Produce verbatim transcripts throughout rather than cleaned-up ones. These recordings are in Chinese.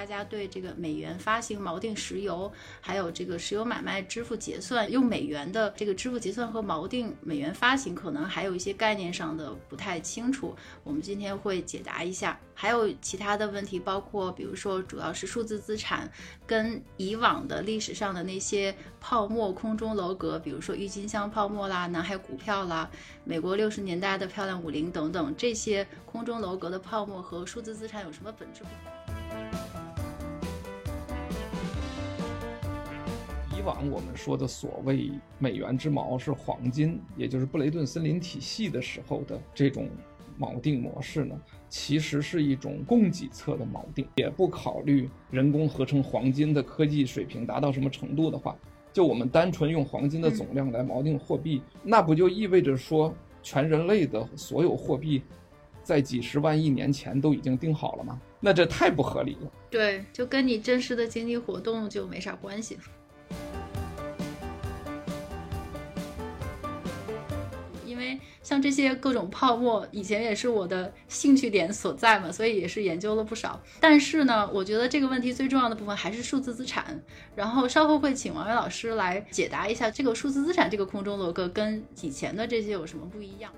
大家对这个美元发行锚定石油，还有这个石油买卖支付结算用美元的这个支付结算和锚定美元发行可能还有一些概念上的不太清楚，我们今天会解答一下。还有其他的问题，包括比如说主要是数字资产跟以往的历史上的那些泡沫空中楼阁，比如说郁金香泡沫啦、南海股票啦、美国六十年代的漂亮五零等等，这些空中楼阁的泡沫和数字资产有什么本质不同？ 以往我们说的所谓美元之锚是黄金，也就是布雷顿森林体系的时候的这种锚定模式呢，其实是一种供给侧的锚定，也不考虑人工合成黄金的科技水平达到什么程度的话，就我们单纯用黄金的总量来锚定货币、嗯、那不就意味着说全人类的所有货币在几十万亿年前都已经定好了吗？那这太不合理了。 对，就跟你真实的经济活动就没啥关系。因为像这些各种泡沫以前也是我的兴趣点所在嘛，所以也是研究了不少。但是呢，我觉得这个问题最重要的部分还是数字资产，然后稍后会请王伟老师来解答一下这个数字资产这个空中楼阁跟以前的这些有什么不一样。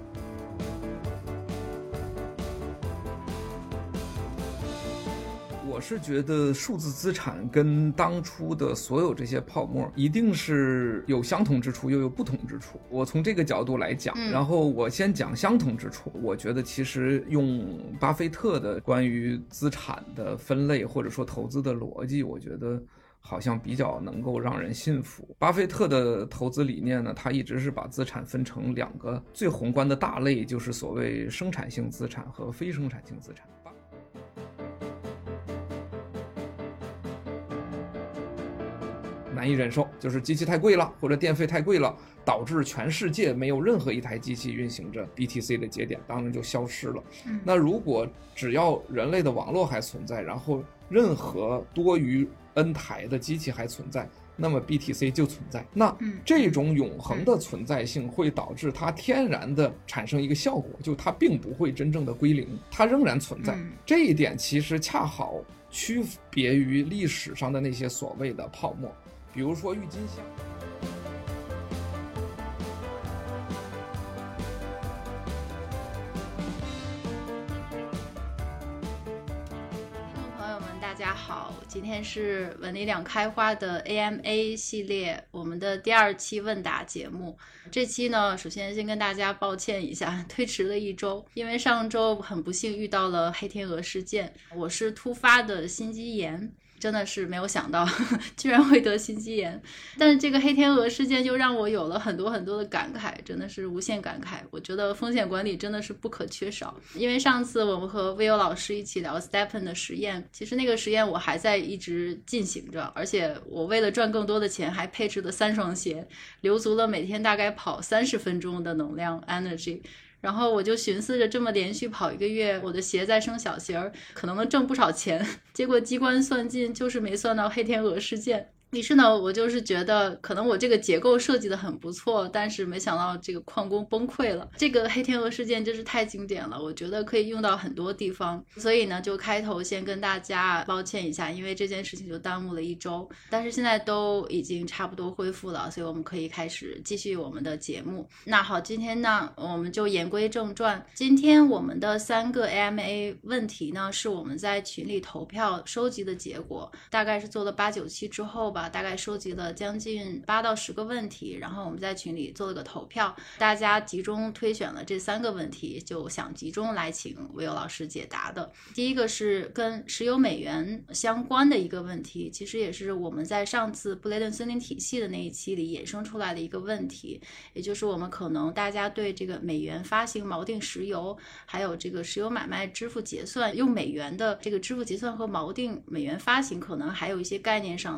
我是觉得数字资产跟当初的所有这些泡沫一定是有相同之处又有不同之处，我从这个角度来讲、嗯、然后我先讲相同之处。我觉得其实用巴菲特的关于资产的分类或者说投资的逻辑，我觉得好像比较能够让人信服。巴菲特的投资理念呢，他一直是把资产分成两个最宏观的大类，就是所谓生产性资产和非生产性资产。难以忍受，就是机器太贵了，或者电费太贵了，导致全世界没有任何一台机器运行着 B T C 的节点，当然就消失了、嗯、那如果只要人类的网络还存在，然后任何多于 N 台的机器还存在，那么 B T C 就存在。那这种永恒的存在性会导致它天然的产生一个效果，就它并不会真正的归零，它仍然存在。这一点其实恰好区别于历史上的那些所谓的泡沫，比如说郁金香。 朋友们大家好，今天是文理两开花的 A M A 系列我们的第二期问答节目。这期呢，首先先跟大家抱歉一下，推迟了一周，因为上周很不幸遇到了黑天鹅事件，我是突发的心肌炎，真的是没有想到呵呵居然会得心肌炎。但是这个黑天鹅事件就让我有了很多很多的感慨，真的是无限感慨。我觉得风险管理真的是不可缺少。因为上次我们和 Will 老师一起聊 Stepen 的实验，其实那个实验我还在一直进行着，而且我为了赚更多的钱还配置了三双鞋，留足了每天大概跑三十分钟的能量 energy。然后我就寻思着这么连续跑一个月，我的鞋再生小鞋儿可能能挣不少钱，结果机关算尽就是没算到黑天鹅事件。于是呢，我就是觉得可能我这个结构设计的很不错，但是没想到这个矿工崩溃了。这个黑天鹅事件真是太经典了，我觉得可以用到很多地方。所以呢，就开头先跟大家抱歉一下，因为这件事情就耽误了一周，但是现在都已经差不多恢复了，所以我们可以开始继续我们的节目。那好，今天呢，我们就言归正传。今天我们的三个 A M A 问题呢，是我们在群里投票收集的结果，大概是做了八九期之后吧，大概收集了将近八到十个问题，然后我们在群里做了个投票，大家集中推选了这三个问题，就想集中来请Will老师解答的。第一个是跟石油美元相关的一个问题，其实也是我们在上次布雷顿森林体系的那一期里衍生出来的一个问题，也就是我们可能大家对这个美元发行锚定石油，还有这个石油买卖支付结算用美元的这个支付结算和锚定美元发行可能还有一些概念上的不太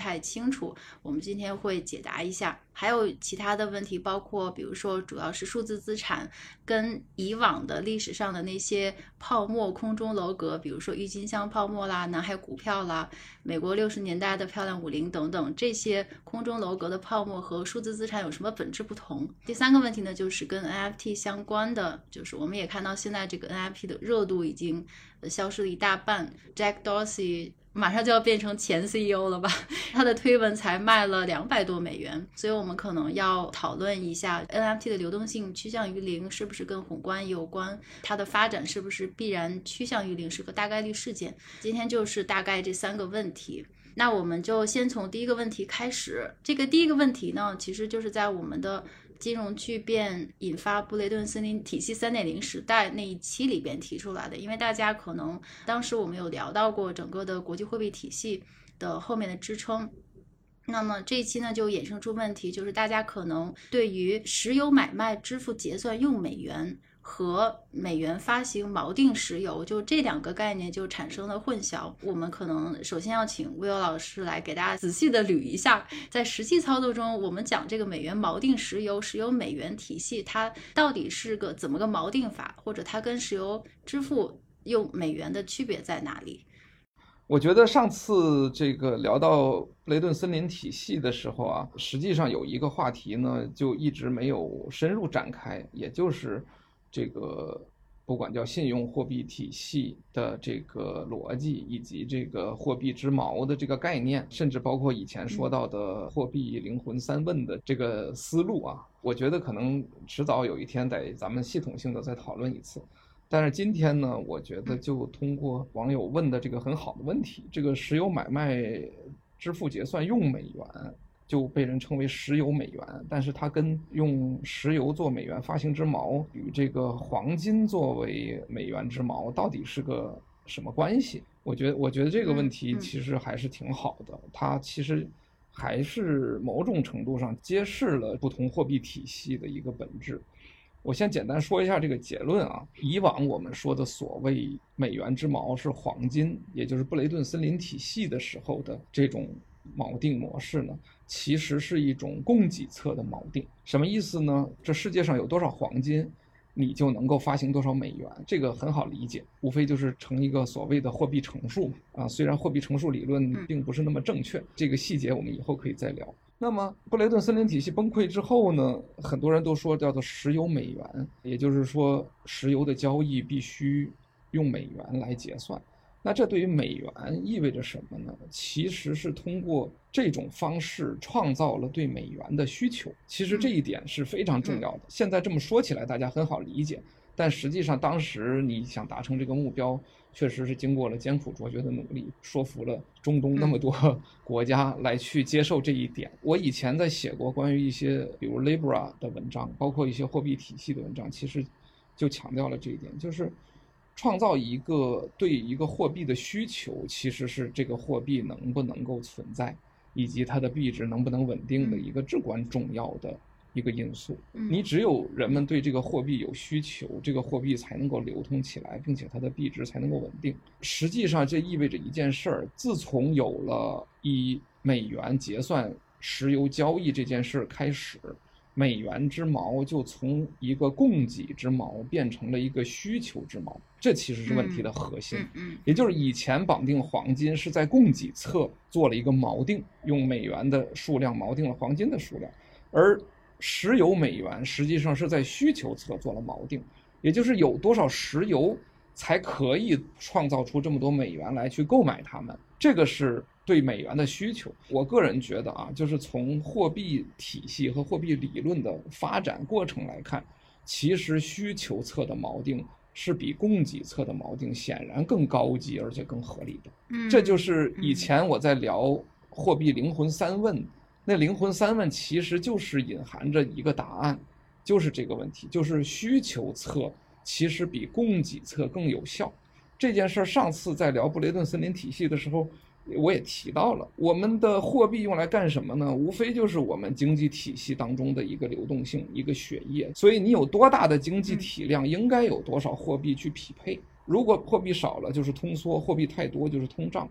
太清楚，我们今天会解答一下。还有其他的问题，包括比如说主要是数字资产跟以往的历史上的那些泡沫空中楼阁，比如说郁金香泡沫啦、南海股票啦、美国六十年代的漂亮五零等等，这些空中楼阁的泡沫和数字资产有什么本质不同。第三个问题呢，就是跟 N F T 相关的，就是我们也看到现在这个 N F T 的热度已经消失了一大半。 Jack Dorsey马上就要变成前 C E O 了吧，他的推文才卖了两百多美元，所以我们可能要讨论一下 N F T 的流动性趋向于零是不是跟宏观有关，它的发展是不是必然趋向于零，是个大概率事件。今天就是大概这三个问题，那我们就先从第一个问题开始。这个第一个问题呢，其实就是在我们的金融巨变引发布雷顿森林体系 三点零 时代那一期里边提出来的，因为大家可能当时我们有聊到过整个的国际货币体系的后面的支撑。那么这一期呢，就衍生出问题，就是大家可能对于石油买卖支付结算用美元和美元发行锚定石油，就这两个概念就产生了混淆。我们可能首先要请 Will 老师来给大家仔细的捋一下，在实际操作中，我们讲这个美元锚定石油、石油美元体系，它到底是个怎么个锚定法，或者它跟石油支付用美元的区别在哪里？ 我觉得上次这个聊到布雷顿森林体系的时候啊，实际上有一个话题呢，就一直没有深入展开，也就是这个不管叫信用货币体系的这个逻辑，以及这个货币之锚的这个概念，甚至包括以前说到的货币灵魂三问的这个思路啊，我觉得可能迟早有一天得咱们系统性的再讨论一次。但是今天呢，我觉得就通过网友问的这个很好的问题，这个石油买卖支付结算用美元就被人称为石油美元，但是它跟用石油做美元发行之锚与这个黄金作为美元之锚到底是个什么关系？我觉得我觉得这个问题其实还是挺好的，它其实还是某种程度上揭示了不同货币体系的一个本质。我先简单说一下这个结论啊。以往我们说的所谓美元之锚是黄金，也就是布雷顿森林体系的时候的这种锚定模式呢，其实是一种供给侧的锚定。什么意思呢？这世界上有多少黄金，你就能够发行多少美元，这个很好理解，无非就是成一个所谓的货币乘数嘛。啊，虽然货币乘数理论并不是那么正确，这个细节我们以后可以再聊。那么布雷顿森林体系崩溃之后呢，很多人都说叫做石油美元，也就是说石油的交易必须用美元来结算。那这对于美元意味着什么呢？其实是通过这种方式创造了对美元的需求。其实这一点是非常重要的。现在这么说起来大家很好理解，但实际上当时你想达成这个目标，确实是经过了艰苦卓绝的努力，说服了中东那么多国家来去接受这一点。我以前在写过关于一些比如 Libra 的文章，包括一些货币体系的文章，其实就强调了这一点，就是创造一个对一个货币的需求，其实是这个货币能不能够存在，以及它的币值能不能稳定的一个至关重要的一个因素。你只有人们对这个货币有需求，这个货币才能够流通起来，并且它的币值才能够稳定。实际上这意味着一件事儿，自从有了以美元结算石油交易这件事开始，美元之锚就从一个供给之锚变成了一个需求之锚，这其实是问题的核心。也就是以前绑定黄金是在供给侧做了一个锚定，用美元的数量锚定了黄金的数量，而石油美元实际上是在需求侧做了锚定，也就是有多少石油才可以创造出这么多美元来去购买它们，这个是对美元的需求。我个人觉得啊，就是从货币体系和货币理论的发展过程来看，其实需求侧的锚定是比供给侧的锚定显然更高级而且更合理的。这就是以前我在聊货币灵魂三问，那灵魂三问其实就是隐含着一个答案，就是这个问题，就是需求侧其实比供给侧更有效。这件事上次在聊布雷顿森林体系的时候我也提到了，我们的货币用来干什么呢？无非就是我们经济体系当中的一个流动性，一个血液。所以你有多大的经济体量，应该有多少货币去匹配。如果货币少了就是通缩，货币太多就是通胀。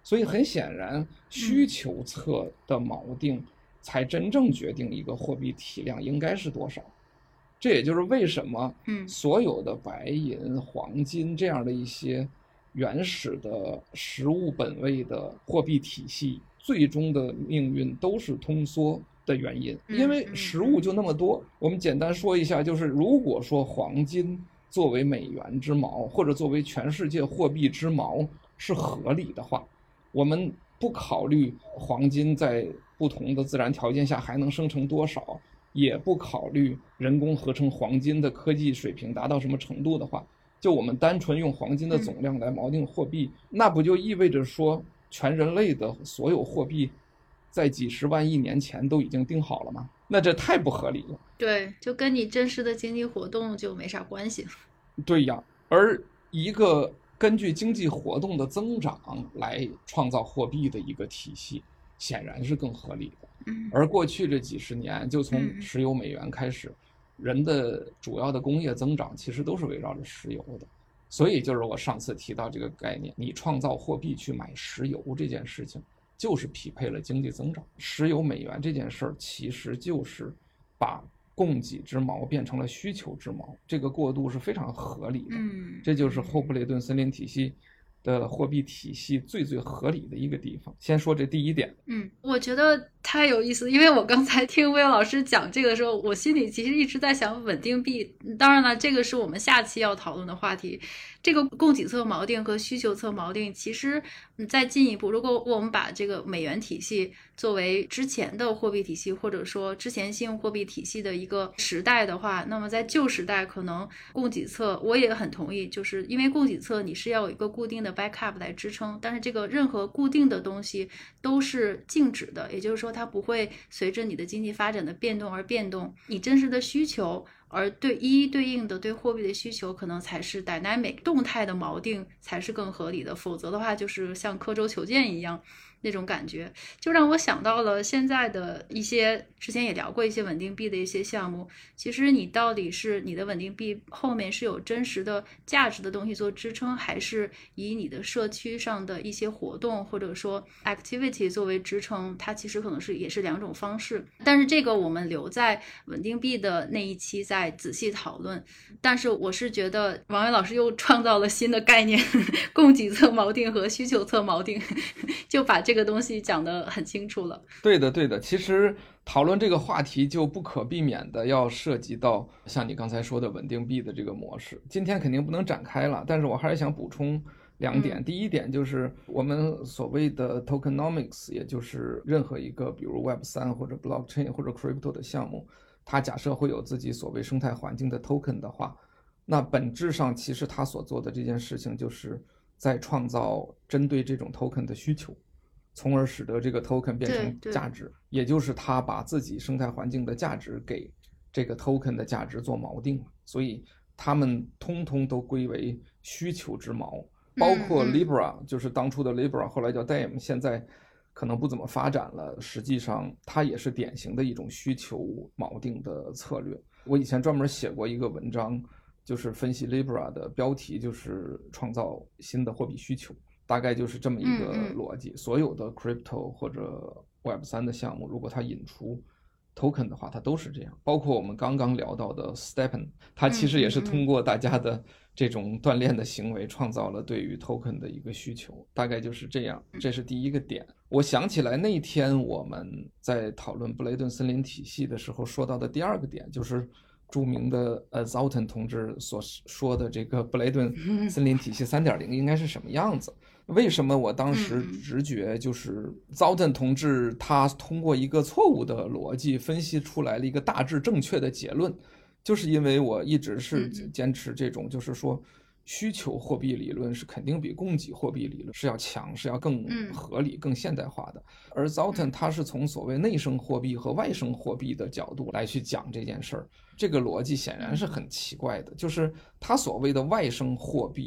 所以很显然需求侧的锚定才真正决定一个货币体量应该是多少。这也就是为什么所有的白银、黄金这样的一些原始的实物本位的货币体系最终的命运都是通缩的原因，因为实物就那么多。我们简单说一下，就是如果说黄金作为美元之锚或者作为全世界货币之锚是合理的话，我们不考虑黄金在不同的自然条件下还能生成多少，也不考虑人工合成黄金的科技水平达到什么程度的话，就我们单纯用黄金的总量来锚定货币，那不就意味着说全人类的所有货币在几十万亿年前都已经定好了吗？那这太不合理了。 对，就跟你真实的经济活动就没啥关系。 对呀，而一个根据经济活动的增长来创造货币的一个体系显然是更合理的。而过去这几十年，就从石油美元开始，人的主要的工业增长其实都是围绕着石油的。所以就是我上次提到这个概念，你创造货币去买石油这件事情就是匹配了经济增长。石油美元这件事儿其实就是把供给之锚变成了需求之锚，这个过渡是非常合理的。 嗯， 这就是后布雷顿森林体系的货币体系最最合理的一个地方。先说这第一点。 嗯，我觉得太有意思，因为我刚才听威尔老师讲这个的时候，我心里其实一直在想稳定币。当然了，这个是我们下期要讨论的话题。这个供给侧锚定和需求侧锚定，其实再进一步，如果我们把这个美元体系作为之前的货币体系，或者说之前性货币体系的一个时代的话，那么在旧时代可能供给侧我也很同意，就是因为供给侧你是要有一个固定的 backup 来支撑，但是这个任何固定的东西都是静止的，也就是说它不会随着你的经济发展的变动而变动，你真实的需求而对一一对应的对货币的需求可能才是 dynamic 动态的锚定才是更合理的，否则的话就是像刻舟求剑一样那种感觉，就让我想到了现在的一些之前也聊过一些稳定币的一些项目。其实你到底是你的稳定币后面是有真实的价值的东西做支撑，还是以你的社区上的一些活动或者说 activity 作为支撑，它其实可能是也是两种方式。但是这个我们留在稳定币的那一期再仔细讨论。但是我是觉得王伟老师又创造了新的概念，供给侧锚定和需求侧锚定，就把这这个东西讲得很清楚了。 对的对的，其实讨论这个话题就不可避免的要涉及到像你刚才说的稳定币的这个模式，今天肯定不能展开了，但是我还是想补充两点、嗯、第一点就是我们所谓的 tokenomics， 也就是任何一个比如 Web 三 或者 blockchain 或者 crypto 的项目，它假设会有自己所谓生态环境的 token 的话，那本质上其实它所做的这件事情就是在创造针对这种 token 的需求，从而使得这个 token 变成价值，也就是他把自己生态环境的价值给这个 token 的价值做锚定，所以他们通通都归为需求之锚，包括 Libra， 嗯嗯就是当初的 Libra 后来叫 D A M， 现在可能不怎么发展了，实际上它也是典型的一种需求锚定的策略。我以前专门写过一个文章，就是分析 Libra 的标题就是创造新的货币需求，大概就是这么一个逻辑。嗯嗯所有的 crypto 或者 Web 三 的项目，如果它引出 token 的话，它都是这样。包括我们刚刚聊到的 Stepen， 它其实也是通过大家的这种锻炼的行为，创造了对于 token 的一个需求，大概就是这样。这是第一个点。我想起来那天我们在讨论布雷顿森林体系的时候说到的第二个点，就是著名的呃 Zalton 同志所说的这个布雷顿森林体系 三点零 应该是什么样子。为什么我当时直觉就是 Zalton 同志他通过一个错误的逻辑分析出来了一个大致正确的结论，就是因为我一直是坚持这种就是说需求货币理论是肯定比供给货币理论是要强，是要更合理更现代化的。而 Zalton 他是从所谓内生货币和外生货币的角度来去讲这件事儿，这个逻辑显然是很奇怪的，就是他所谓的外生货币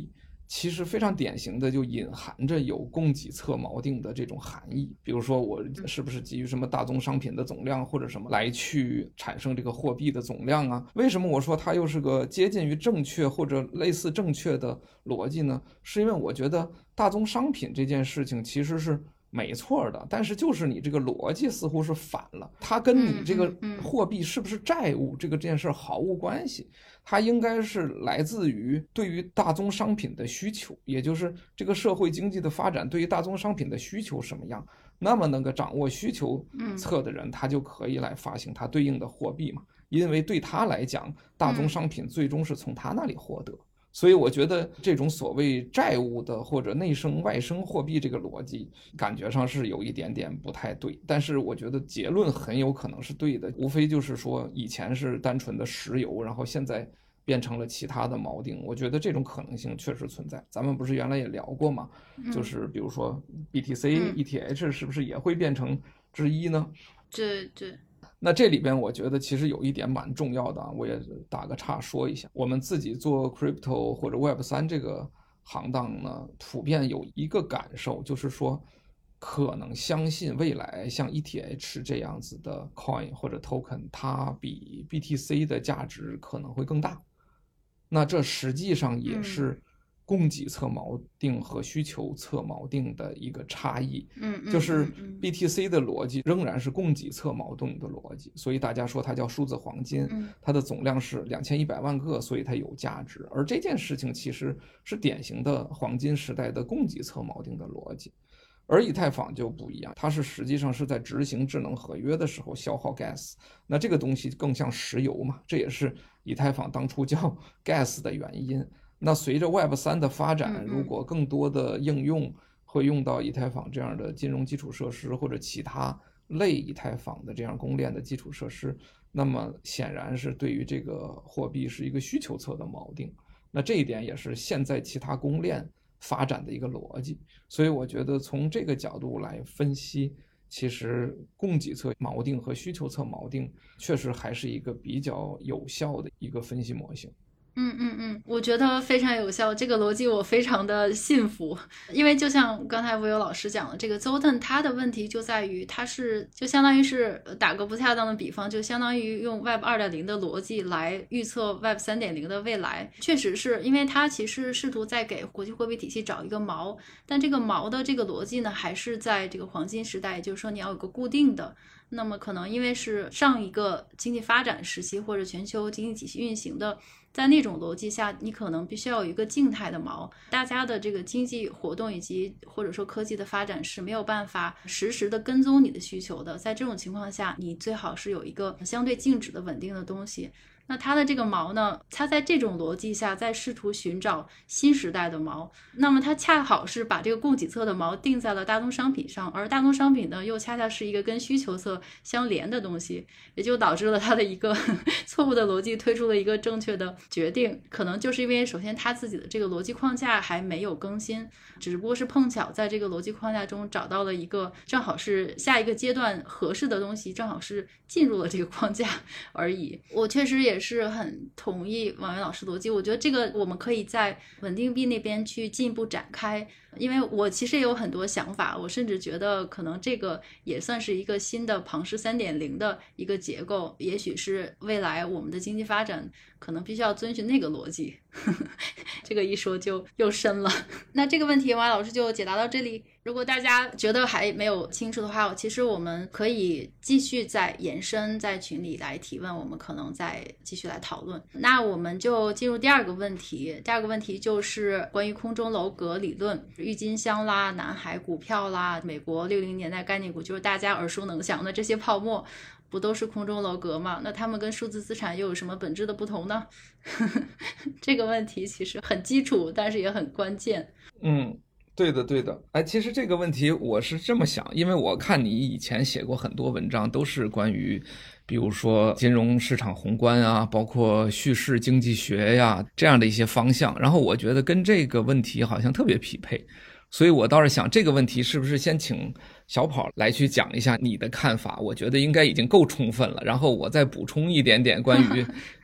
其实非常典型的就隐含着有供给侧锚定的这种含义。比如说我是不是基于什么大宗商品的总量或者什么来去产生这个货币的总量啊？为什么我说它又是个接近于正确或者类似正确的逻辑呢？是因为我觉得大宗商品这件事情其实是没错的，但是就是你这个逻辑似乎是反了，它跟你这个货币是不是债务这个这件事毫无关系，它应该是来自于对于大宗商品的需求，也就是这个社会经济的发展对于大宗商品的需求什么样，那么那个掌握需求侧的人他就可以来发行它对应的货币嘛，因为对他来讲大宗商品最终是从他那里获得。所以我觉得这种所谓债务的或者内生外生货币这个逻辑感觉上是有一点点不太对，但是我觉得结论很有可能是对的，无非就是说以前是单纯的石油，然后现在变成了其他的锚定，我觉得这种可能性确实存在。咱们不是原来也聊过吗？就是比如说 B T C、E T H 是不是也会变成之一呢？ 对对。 那这里边我觉得其实有一点蛮重要的，我也打个岔说一下。我们自己做 crypto 或者 Web 三 这个行当呢，普遍有一个感受，就是说可能相信未来像 E T H 这样子的 coin 或者 token 它比 B T C 的价值可能会更大。那这实际上也是供给侧锚定和需求侧锚定的一个差异， 嗯， 就是 B T C 的逻辑仍然是供给侧锚定的逻辑，所以大家说它叫数字黄金，它的总量是两千一百万个，所以它有价值。而这件事情其实是典型的黄金时代的供给侧锚定的逻辑。而以太坊就不一样，它是实际上是在执行智能合约的时候消耗 gas， 那这个东西更像石油嘛，这也是以太坊当初叫 gas 的原因。那随着 Web 三 的发展，如果更多的应用会用到以太坊这样的金融基础设施或者其他类以太坊的这样公链的基础设施，那么显然是对于这个货币是一个需求侧的锚定。那这一点也是现在其他公链发展的一个逻辑。所以我觉得从这个角度来分析，其实供给侧锚定和需求侧锚定确实还是一个比较有效的一个分析模型。 嗯嗯嗯，我觉得非常有效，这个逻辑我非常的信服。因为就像刚才吴友老师讲的，这个 Zoten 它的问题就在于它是就相当于是打个不恰当的比方，就相当于用 Web 二点零 的逻辑来预测 Web 三点零 的未来。确实是因为它其实试图在给国际货币体系找一个锚，但这个锚的这个逻辑呢还是在这个黄金时代，也就是说你要有个固定的，那么可能因为是上一个经济发展时期或者全球经济体系运行的，在那种逻辑下你可能必须要有一个静态的锚，大家的这个经济活动以及或者说科技的发展是没有办法实时的跟踪你的需求的，在这种情况下你最好是有一个相对静止的稳定的东西。那它的这个锚呢，它在这种逻辑下在试图寻找新时代的锚，那么它恰好是把这个供给侧的锚定在了大宗商品上，而大宗商品呢又恰恰是一个跟需求侧相连的东西，也就导致了它的一个错误的逻辑推出了一个正确的决定。可能就是因为首先它自己的这个逻辑框架还没有更新，只不过是碰巧在这个逻辑框架中找到了一个正好是下一个阶段合适的东西，正好是进入了这个框架而已。我确实也是很同意王源老师逻辑，我觉得这个我们可以在稳定币那边去进一步展开，因为我其实也有很多想法，我甚至觉得可能这个也算是一个新的庞氏 三点零 的一个结构，也许是未来我们的经济发展可能必须要遵循那个逻辑这个一说就又深了。那这个问题王老师就解答到这里，如果大家觉得还没有清楚的话，其实我们可以继续再延伸，在群里来提问，我们可能再继续来讨论。那我们就进入第二个问题，第二个问题就是关于空中楼阁理论，郁金香啦、南海股票啦、美国六零年代概念股，就是大家耳熟能详的这些泡沫，不都是空中楼阁吗？那他们跟数字资产又有什么本质的不同呢？这个问题其实很基础，但是也很关键。 嗯，对的对的。哎，其实这个问题我是这么想，因为我看你以前写过很多文章，都是关于比如说金融市场宏观啊，包括叙事经济学呀这样的一些方向，然后我觉得跟这个问题好像特别匹配，所以我倒是想这个问题是不是先请小跑来去讲一下你的看法，我觉得应该已经够充分了，然后我再补充一点点关于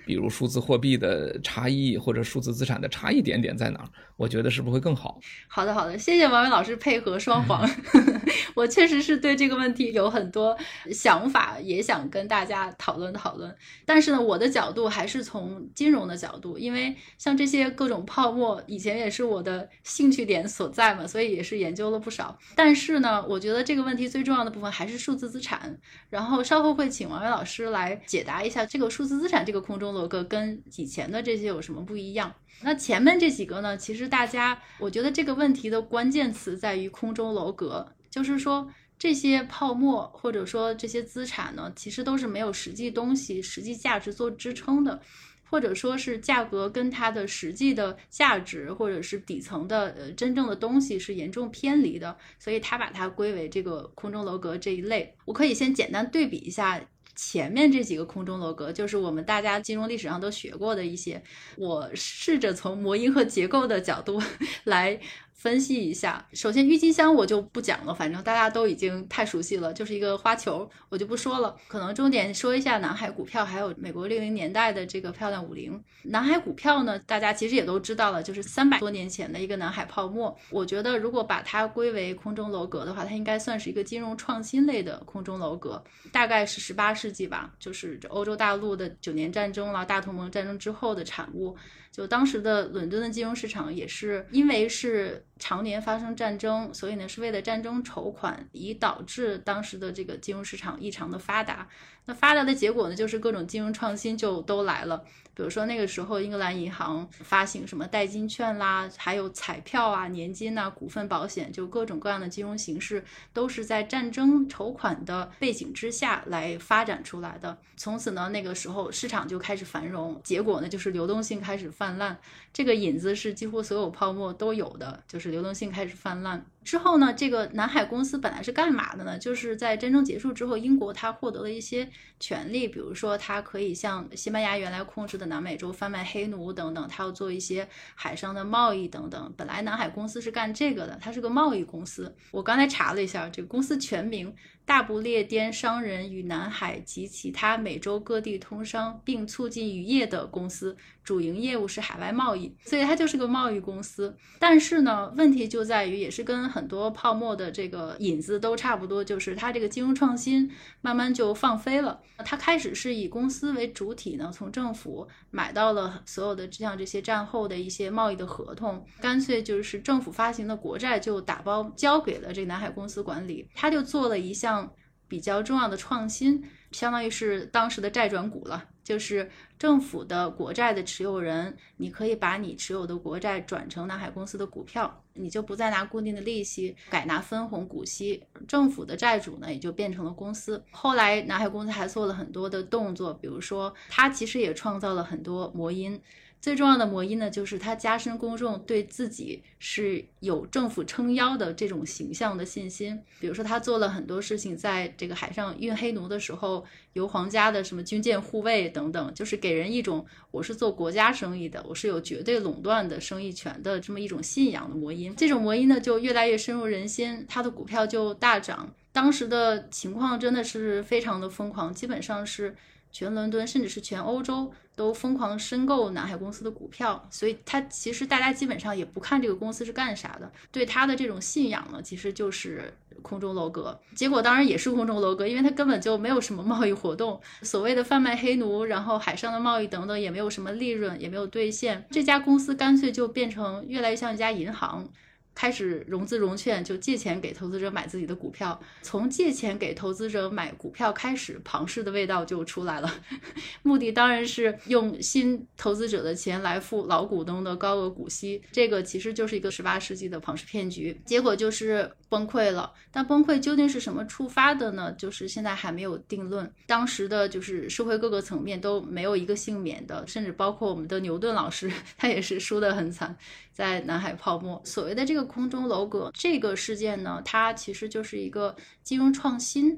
比如数字货币的差异或者数字资产的差异点点在哪儿，我觉得是不是会更好。 好的好的，谢谢王伟老师配合双簧我确实是对这个问题有很多想法，也想跟大家讨论讨论，但是呢我的角度还是从金融的角度，因为像这些各种泡沫以前也是我的兴趣点所在嘛，所以也是研究了不少。但是呢我觉得这个问题最重要的部分还是数字资产，然后稍后会请王伟老师来解答一下这个数字资产这个空中楼阁跟以前的这些有什么不一样。那前面这几个呢，其实大家我觉得这个问题的关键词在于空中楼阁，就是说这些泡沫或者说这些资产呢，其实都是没有实际东西实际价值做支撑的，或者说是价格跟它的实际的价值或者是底层的呃真正的东西是严重偏离的，所以他把它归为这个空中楼阁这一类。我可以先简单对比一下前面这几个空中楼阁，就是我们大家金融历史上都学过的一些，我试着从模因和结构的角度来分析一下。首先郁金香我就不讲了，反正大家都已经太熟悉了，就是一个花球，我就不说了。可能重点说一下南海股票，还有美国六零年代的这个漂亮五零。南海股票呢，大家其实也都知道了，就是三百多年前的一个南海泡沫。我觉得如果把它归为空中楼阁的话，它应该算是一个金融创新类的空中楼阁，大概是十八世纪吧，就是欧洲大陆的九年战争了，大同盟战争之后的产物。就当时的伦敦的金融市场也是因为是常年发生战争，所以呢是为了战争筹款，以导致当时的这个金融市场异常的发达。那发达的结果呢，就是各种金融创新就都来了。比如说那个时候英格兰银行发行什么代金券啦，还有彩票啊、年金啊、股份保险，就各种各样的金融形式都是在战争筹款的背景之下来发展出来的。从此呢，那个时候市场就开始繁荣，结果呢就是流动性开始泛滥。这个引子是几乎所有泡沫都有的，就是流动性开始泛滥。之后呢，这个南海公司本来是干嘛的呢？就是在战争结束之后，英国它获得了一些权利，比如说它可以向西班牙原来控制的南美洲贩卖黑奴等等，它要做一些海上的贸易等等。本来南海公司是干这个的，它是个贸易公司。我刚才查了一下，这个公司全名大不列颠商人与南海及其他美洲各地通商并促进渔业的公司，主营业务是海外贸易，所以它就是个贸易公司。但是呢，问题就在于，也是跟很多泡沫的这个引子都差不多，就是它这个金融创新慢慢就放飞了。它开始是以公司为主体呢，从政府买到了所有的像这些战后的一些贸易的合同，干脆就是政府发行的国债就打包交给了这个南海公司管理。它就做了一项比较重要的创新，相当于是当时的债转股了，就是政府的国债的持有人，你可以把你持有的国债转成南海公司的股票，你就不再拿固定的利息，改拿分红股息，政府的债主呢也就变成了公司。后来南海公司还做了很多的动作，比如说它其实也创造了很多魔音。最重要的魔音呢，就是它加深公众对自己是有政府撑腰的这种形象的信心。比如说他做了很多事情，在这个海上运黑奴的时候，由皇家的什么军舰护卫等等，就是给人一种我是做国家生意的，我是有绝对垄断的生意权的这么一种信仰的魔音。这种魔音呢就越来越深入人心，它的股票就大涨。当时的情况真的是非常的疯狂，基本上是全伦敦甚至是全欧洲都疯狂申购南海公司的股票，所以它其实大家基本上也不看这个公司是干啥的，对它的这种信仰呢，其实就是空中楼阁。结果当然也是空中楼阁，因为它根本就没有什么贸易活动，所谓的贩卖黑奴，然后海上的贸易等等也没有什么利润，也没有兑现。这家公司干脆就变成越来越像一家银行，开始融资融券，就借钱给投资者买自己的股票。从借钱给投资者买股票开始，庞氏的味道就出来了目的当然是用新投资者的钱来付老股东的高额股息，这个其实就是一个十八世纪的庞氏骗局。结果就是崩溃了，但崩溃究竟是什么触发的呢？就是现在还没有定论。当时的就是社会各个层面都没有一个幸免的，甚至包括我们的牛顿老师，他也是输得很惨，在南海泡沫。所谓的这个空中楼阁这个事件呢，它其实就是一个金融创新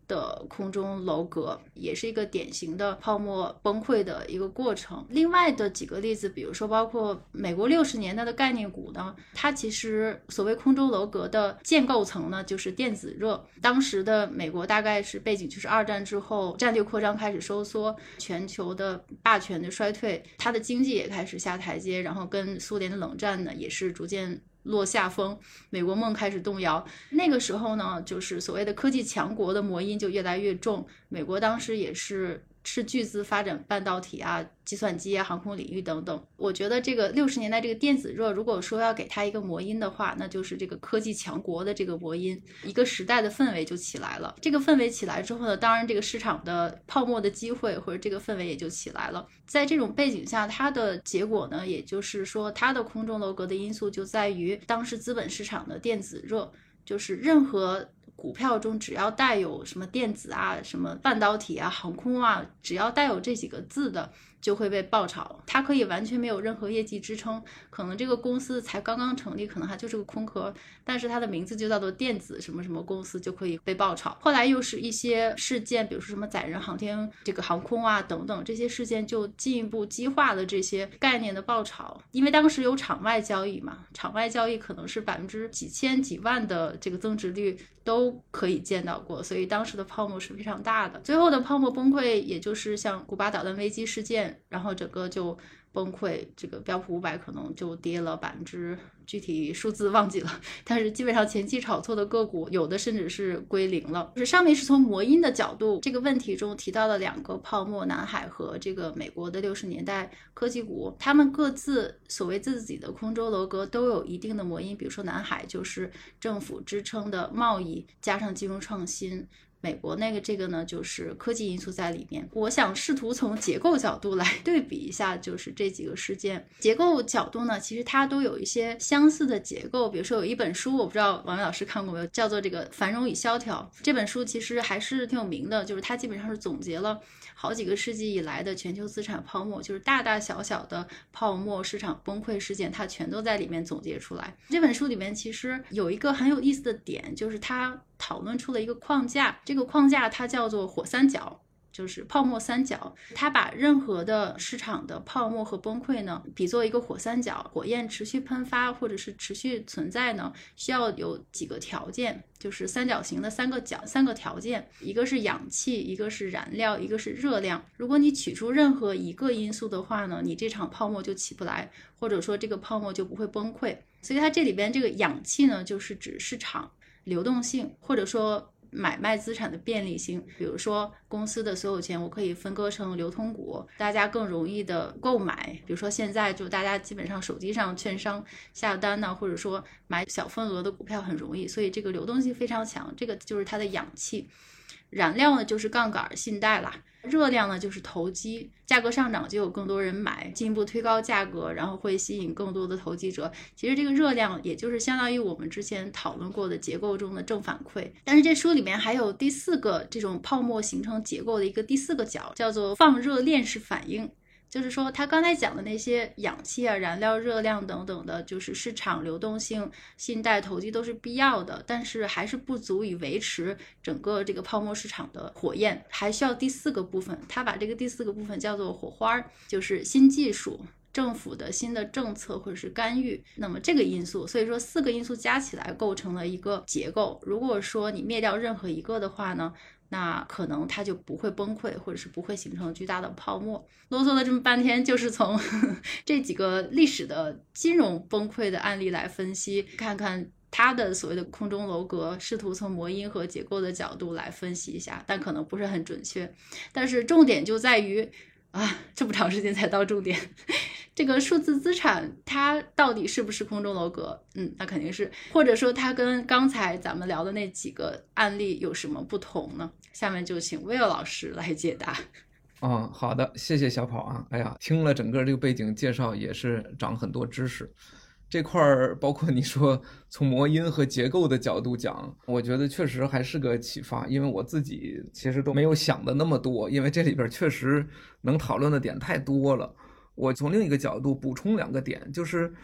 的空中楼阁，也是一个典型的泡沫崩溃的一个过程。另外的几个例子，比如说包括美国六十年代的概念股呢，它其实所谓空中楼阁的建构层呢，就是电子热。当时的美国大概是背景就是二战之后战略扩张开始收缩，全球的霸权的衰退，它的经济也开始下台阶，然后跟苏联的冷战呢也是逐渐落下风，美国梦开始动摇。那个时候呢，就是所谓的科技强国的魔音就越来越重。美国当时也是斥巨资发展半导体啊、计算机啊、航空领域等等。我觉得这个六十年代这个电子热，如果说要给它一个魔音的话，那就是这个科技强国的这个魔音，一个时代的氛围就起来了。这个氛围起来之后呢，当然这个市场的泡沫的机会或者这个氛围也就起来了。在这种背景下，它的结果呢，也就是说它的空中楼阁的因素就在于当时资本市场的电子热，就是任何股票中只要带有什么电子啊、什么半导体啊、航空啊，只要带有这几个字的就会被爆炒。它可以完全没有任何业绩支撑，可能这个公司才刚刚成立，可能它就是个空壳，但是它的名字就叫做电子什么什么公司，就可以被爆炒。后来又是一些事件，比如说什么载人航天这个航空啊等等，这些事件就进一步激化了这些概念的爆炒。因为当时有场外交易嘛，场外交易可能是百分之几千几万的这个增值率都可以见到过，所以当时的泡沫是非常大的。最后的泡沫崩溃，也就是像古巴导弹危机事件，然后整个就崩溃，这个标普五百可能就跌了百分之，具体数字忘记了，但是基本上前期炒作的个股有的甚至是归零了。就是上面是从魔音的角度，这个问题中提到了两个泡沫，南海和这个美国的六十年代科技股，他们各自所谓自己的空中楼阁都有一定的魔音。比如说南海就是政府支撑的贸易加上金融创新，美国那个这个呢就是科技因素在里面。我想试图从结构角度来对比一下就是这几个事件。结构角度呢，其实它都有一些相似的结构。比如说有一本书，我不知道王伟老师看过没有，叫做这个繁荣与萧条。这本书其实还是挺有名的，就是它基本上是总结了好几个世纪以来的全球资产泡沫，就是大大小小的泡沫市场崩溃事件，它全都在里面总结出来。这本书里面其实有一个很有意思的点，就是它讨论出了一个框架，这个框架它叫做火三角，就是泡沫三角。它把任何的市场的泡沫和崩溃呢比作一个火三角，火焰持续喷发或者是持续存在呢，需要有几个条件，就是三角形的三个角三个条件，一个是氧气，一个是燃料，一个是热量。如果你取出任何一个因素的话呢，你这场泡沫就起不来，或者说这个泡沫就不会崩溃。所以它这里边这个氧气呢，就是指市场流动性，或者说买卖资产的便利性。比如说公司的所有权我可以分割成流通股，大家更容易的购买。比如说现在就大家基本上手机上券商下单呢，或者说买小份额的股票很容易，所以这个流动性非常强，这个就是它的氧气。燃料呢就是杠杆信贷啦，热量呢就是投机，价格上涨就有更多人买，进一步推高价格，然后会吸引更多的投机者。其实这个热量也就是相当于我们之前讨论过的结构中的正反馈。但是这书里面还有第四个这种泡沫形成结构的一个第四个角，叫做放热链式反应。就是说他刚才讲的那些氧气啊、燃料、热量等等的，就是市场流动性、信贷、投机都是必要的，但是还是不足以维持整个这个泡沫市场的火焰，还需要第四个部分。他把这个第四个部分叫做火花，就是新技术、政府的新的政策或者是干预。那么这个因素，所以说四个因素加起来构成了一个结构。如果说你灭掉任何一个的话呢，那可能它就不会崩溃，或者是不会形成巨大的泡沫。啰嗦了这么半天，就是从呵呵这几个历史的金融崩溃的案例来分析，看看它的所谓的空中楼阁，试图从魔音和结构的角度来分析一下，但可能不是很准确。但是重点就在于啊，这么长时间才到重点。这个数字资产它到底是不是空中楼阁？嗯，那肯定是。或者说它跟刚才咱们聊的那几个案例有什么不同呢？下面就请 Will 老师来解答。 嗯，好的，谢谢小跑啊。哎呀，听了整个这个背景介绍也是长很多知识。这块儿包括你说从魔音和结构的角度讲，我觉得确实还是个启发，因为我自己其实都没有想的那么多，因为这里边确实能讨论的点太多了。我从另一个角度补充两个点，就是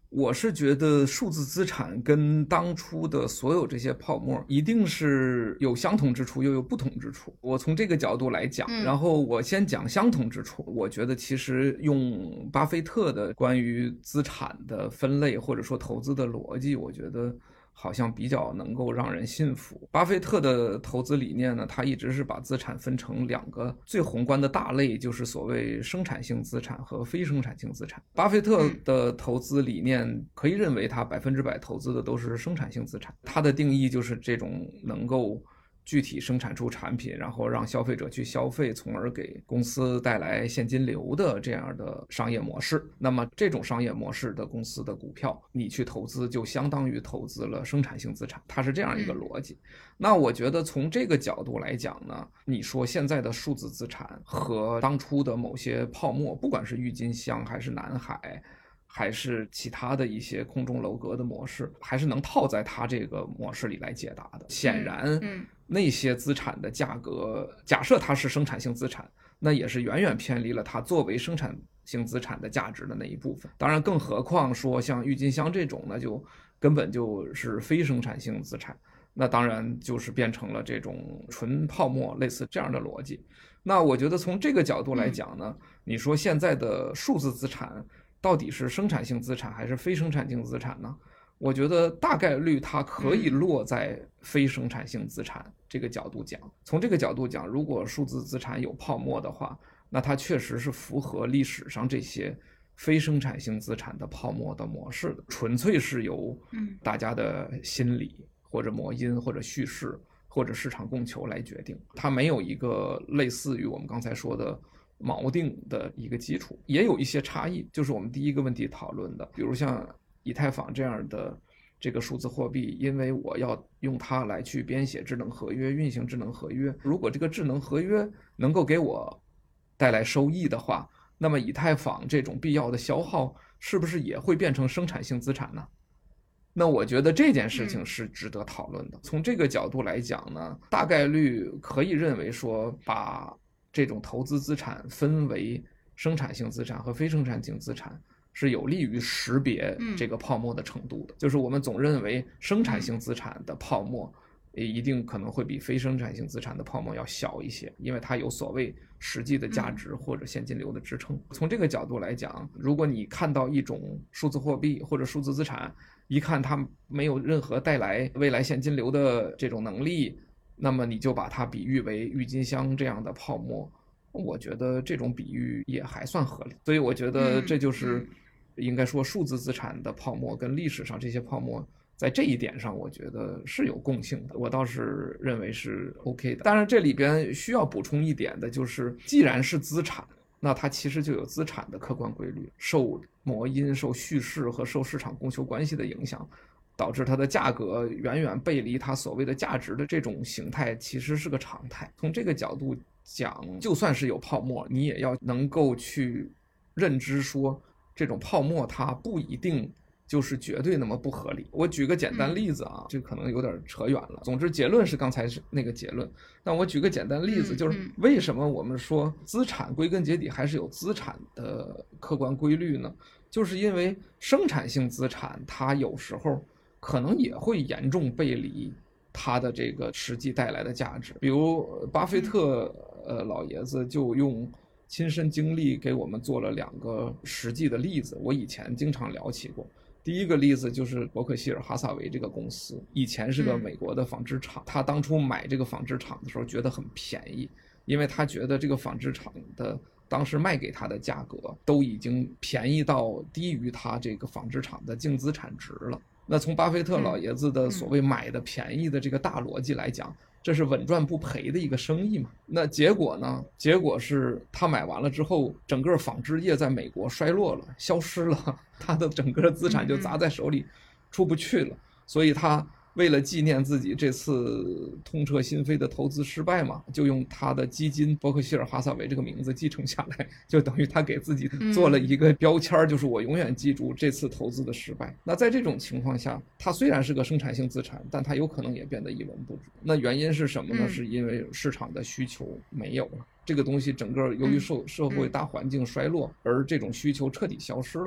我是觉得数字资产跟当初的所有这些泡沫一定是有相同之处又有不同之处。我从这个角度来讲，然后我先讲相同之处。我觉得其实用巴菲特的关于资产的分类或者说投资的逻辑，我觉得好像比较能够让人信服。巴菲特的投资理念呢，他一直是把资产分成两个最宏观的大类，就是所谓生产性资产和非生产性资产。巴菲特的投资理念可以认为他百分之百投资的都是生产性资产，他的定义就是这种能够具体生产出产品，然后让消费者去消费，从而给公司带来现金流的这样的商业模式。那么这种商业模式的公司的股票，你去投资就相当于投资了生产性资产，它是这样一个逻辑。那我觉得从这个角度来讲呢，你说现在的数字资产和当初的某些泡沫，不管是郁金香还是南海还是其他的一些空中楼阁的模式，还是能套在它这个模式里来解答的。显然，嗯，那些资产的价格，假设它是生产性资产，那也是远远偏离了它作为生产性资产的价值的那一部分。当然，更何况说像郁金香这种呢，就根本就是非生产性资产，那当然就是变成了这种纯泡沫，类似这样的逻辑。那我觉得从这个角度来讲呢，嗯，你说现在的数字资产到底是生产性资产还是非生产性资产呢？我觉得大概率它可以落在非生产性资产这个角度讲。从这个角度讲，如果数字资产有泡沫的话，那它确实是符合历史上这些非生产性资产的泡沫的模式的，纯粹是由大家的心理或者模因或者叙事或者市场供求来决定，它没有一个类似于我们刚才说的锚定的一个基础，也有一些差异，就是我们第一个问题讨论的，比如像以太坊这样的这个数字货币，因为我要用它来去编写智能合约，运行智能合约，如果这个智能合约能够给我带来收益的话，那么以太坊这种必要的消耗是不是也会变成生产性资产呢？那我觉得这件事情是值得讨论的。从这个角度来讲呢，大概率可以认为说，把这种投资资产分为生产性资产和非生产性资产是有利于识别这个泡沫的程度的。就是我们总认为生产性资产的泡沫也一定可能会比非生产性资产的泡沫要小一些，因为它有所谓实际的价值或者现金流的支撑。从这个角度来讲，如果你看到一种数字货币或者数字资产，一看它没有任何带来未来现金流的这种能力，那么你就把它比喻为郁金香这样的泡沫，我觉得这种比喻也还算合理。所以我觉得这就是应该说数字资产的泡沫跟历史上这些泡沫在这一点上我觉得是有共性的，我倒是认为是 OK 的。当然这里边需要补充一点的就是，既然是资产，那它其实就有资产的客观规律，受模因、受叙事和受市场供求关系的影响，导致它的价格远远背离它所谓的价值的这种形态其实是个常态。从这个角度讲，就算是有泡沫，你也要能够去认知说，这种泡沫它不一定就是绝对那么不合理。我举个简单例子啊，这可能有点扯远了。总之结论是刚才是那个结论，但我举个简单例子，就是为什么我们说资产归根结底还是有资产的客观规律呢？就是因为生产性资产它有时候可能也会严重背离它的这个实际带来的价值。比如巴菲特呃老爷子就用亲身经历给我们做了两个实际的例子，我以前经常聊起过。第一个例子就是伯克希尔哈撒韦这个公司，以前是个美国的纺织厂，他当初买这个纺织厂的时候觉得很便宜，因为他觉得这个纺织厂的当时卖给他的价格都已经便宜到低于他这个纺织厂的净资产值了。那从巴菲特老爷子的所谓买的便宜的这个大逻辑来讲，这是稳赚不赔的一个生意嘛。那结果呢？结果是他买完了之后，整个纺织业在美国衰落了，消失了，他的整个资产就砸在手里，出不去了。所以他为了纪念自己这次痛彻心扉的投资失败嘛，就用他的基金伯克希尔哈撒韦这个名字继承下来，就等于他给自己做了一个标签，就是我永远记住这次投资的失败。那在这种情况下，它虽然是个生产性资产，但它有可能也变得一文不值。那原因是什么呢？是因为市场的需求没有了，这个东西整个由于受社会大环境衰落而这种需求彻底消失了。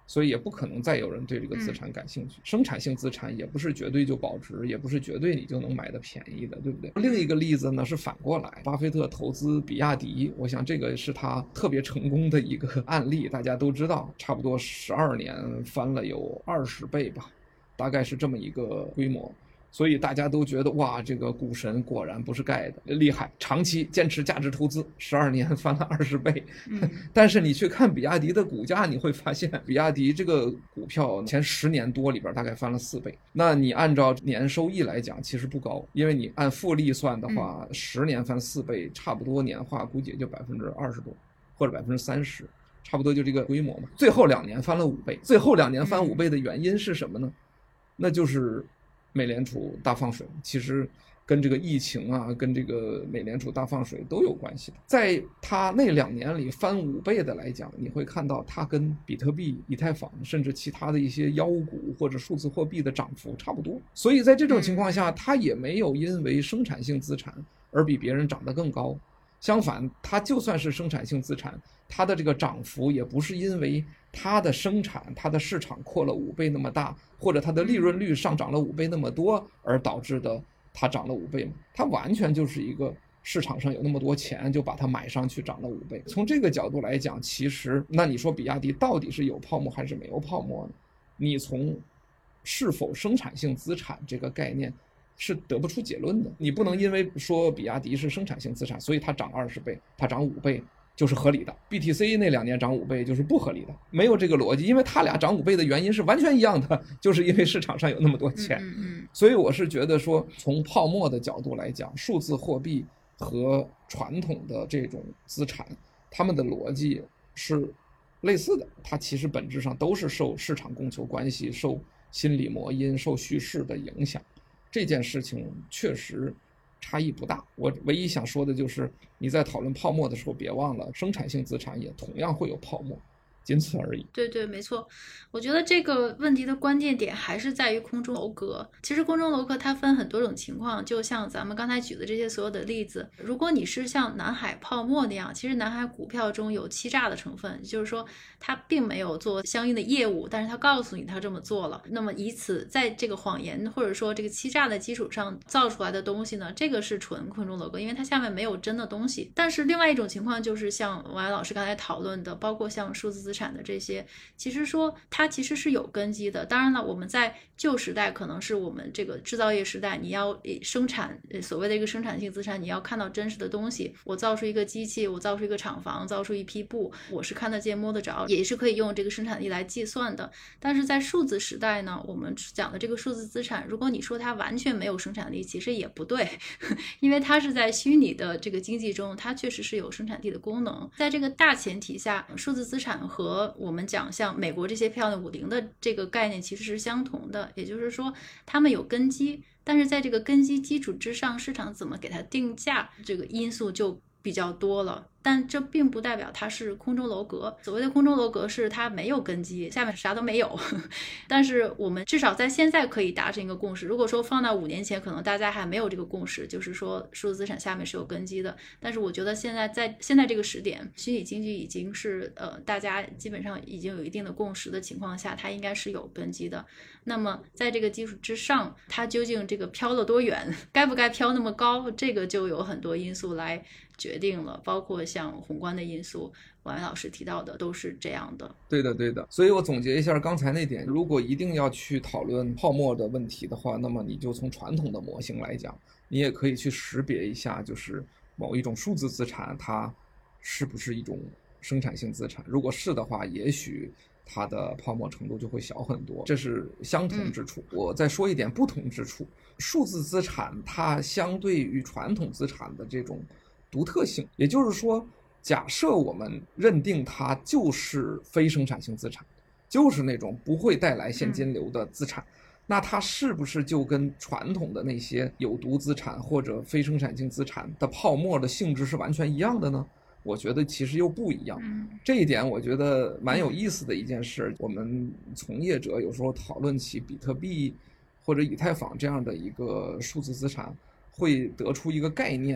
所以也不可能再有人对这个资产感兴趣。生产性资产也不是绝对就保值，也不是绝对你就能买的便宜的，对不对？另一个例子呢是反过来，巴菲特投资比亚迪，我想这个是他特别成功的一个案例，大家都知道，差不多十二年翻了有二十倍吧，大概是这么一个规模。所以大家都觉得哇，这个股神果然不是盖的，厉害，长期坚持价值投资，十二年翻了二十倍。嗯、但是你去看比亚迪的股价，你会发现比亚迪这个股票前十年多里边大概翻了四倍。那你按照年收益来讲，其实不高，因为你按复利算的话，十、嗯、年翻四倍，差不多年化估计也就百分之二十多，或者百分之三十，差不多就这个规模嘛。最后两年翻了五倍，最后两年翻五倍的原因是什么呢？那就是美联储大放水，其实跟这个疫情啊，跟这个美联储大放水都有关系的。在它那两年里翻五倍的来讲，你会看到它跟比特币、以太坊甚至其他的一些妖股或者数字货币的涨幅差不多。所以在这种情况下，它也没有因为生产性资产而比别人涨得更高。相反，它就算是生产性资产，它的这个涨幅也不是因为它的生产、它的市场扩了五倍那么大，或者它的利润率上涨了五倍那么多而导致的它涨了五倍嘛。它完全就是一个市场上有那么多钱就把它买上去涨了五倍。从这个角度来讲，其实那你说比亚迪到底是有泡沫还是没有泡沫呢？你从是否生产性资产这个概念是得不出结论的。你不能因为说比亚迪是生产性资产，所以它涨二十倍，它涨五倍就是合理的。B T C 那两年涨五倍就是不合理的，没有这个逻辑，因为它俩涨五倍的原因是完全一样的，就是因为市场上有那么多钱。 嗯嗯所以我是觉得说，从泡沫的角度来讲，数字货币和传统的这种资产，他们的逻辑是类似的，它其实本质上都是受市场供求关系、受心理魔因、受叙事的影响。这件事情确实差异不大，我唯一想说的就是你在讨论泡沫的时候，别忘了生产性资产也同样会有泡沫，仅此而已。 对对，没错。我觉得这个问题的关键点还是在于空中楼阁。其实空中楼阁它分很多种情况，就像咱们刚才举的这些所有的例子，如果你是像南海泡沫那样，其实南海股票中有欺诈的成分，就是说它并没有做相应的业务，但是它告诉你它这么做了，那么以此在这个谎言或者说这个欺诈的基础上造出来的东西呢，这个是纯空中楼阁，因为它下面没有真的东西。但是另外一种情况就是像王安老师刚才讨论的，包括像数字资产的这些，其实说它其实是有根基的。当然了，我们在旧时代可能是我们这个制造业时代，你要生产所谓的一个生产性资产，你要看到真实的东西。我造出一个机器，我造出一个厂房，造出一批布，我是看得见摸得着，也是可以用这个生产力来计算的。但是在数字时代呢，我们讲的这个数字资产，如果你说它完全没有生产力，其实也不对，因为它是在虚拟的这个经济中，它确实是有生产力的功能。在这个大前提下，数字资产和我们讲像美国这些漂亮五零的这个概念其实是相同的，也就是说他们有根基，但是在这个根基基础之上，市场怎么给它定价，这个因素就比较多了。但这并不代表它是空中楼阁，所谓的空中楼阁是它没有根基，下面啥都没有但是我们至少在现在可以达成一个共识。如果说放到五年前，可能大家还没有这个共识，就是说数字资产下面是有根基的。但是我觉得现在在现在这个时点，虚拟经济已经是呃大家基本上已经有一定的共识的情况下，它应该是有根基的。那么在这个基础之上，它究竟这个飘了多远，该不该飘那么高，这个就有很多因素来决定了，包括像宏观的因素，王源老师提到的都是这样的。 对的对的，所以我总结一下刚才那点，如果一定要去讨论泡沫的问题的话，那么你就从传统的模型来讲，你也可以去识别一下，就是某一种数字资产它是不是一种生产性资产，如果是的话，也许它的泡沫程度就会小很多，这是相同之处。嗯、我再说一点不同之处，数字资产它相对于传统资产的这种独特性，也就是说，假设我们认定它就是非生产性资产，就是那种不会带来现金流的资产，嗯、那它是不是就跟传统的那些有毒资产或者非生产性资产的泡沫的性质是完全一样的呢？我觉得其实又不一样。这一点我觉得蛮有意思的一件事。我们从业者有时候讨论起比特币或者以太坊这样的一个数字资产，会得出一个概念，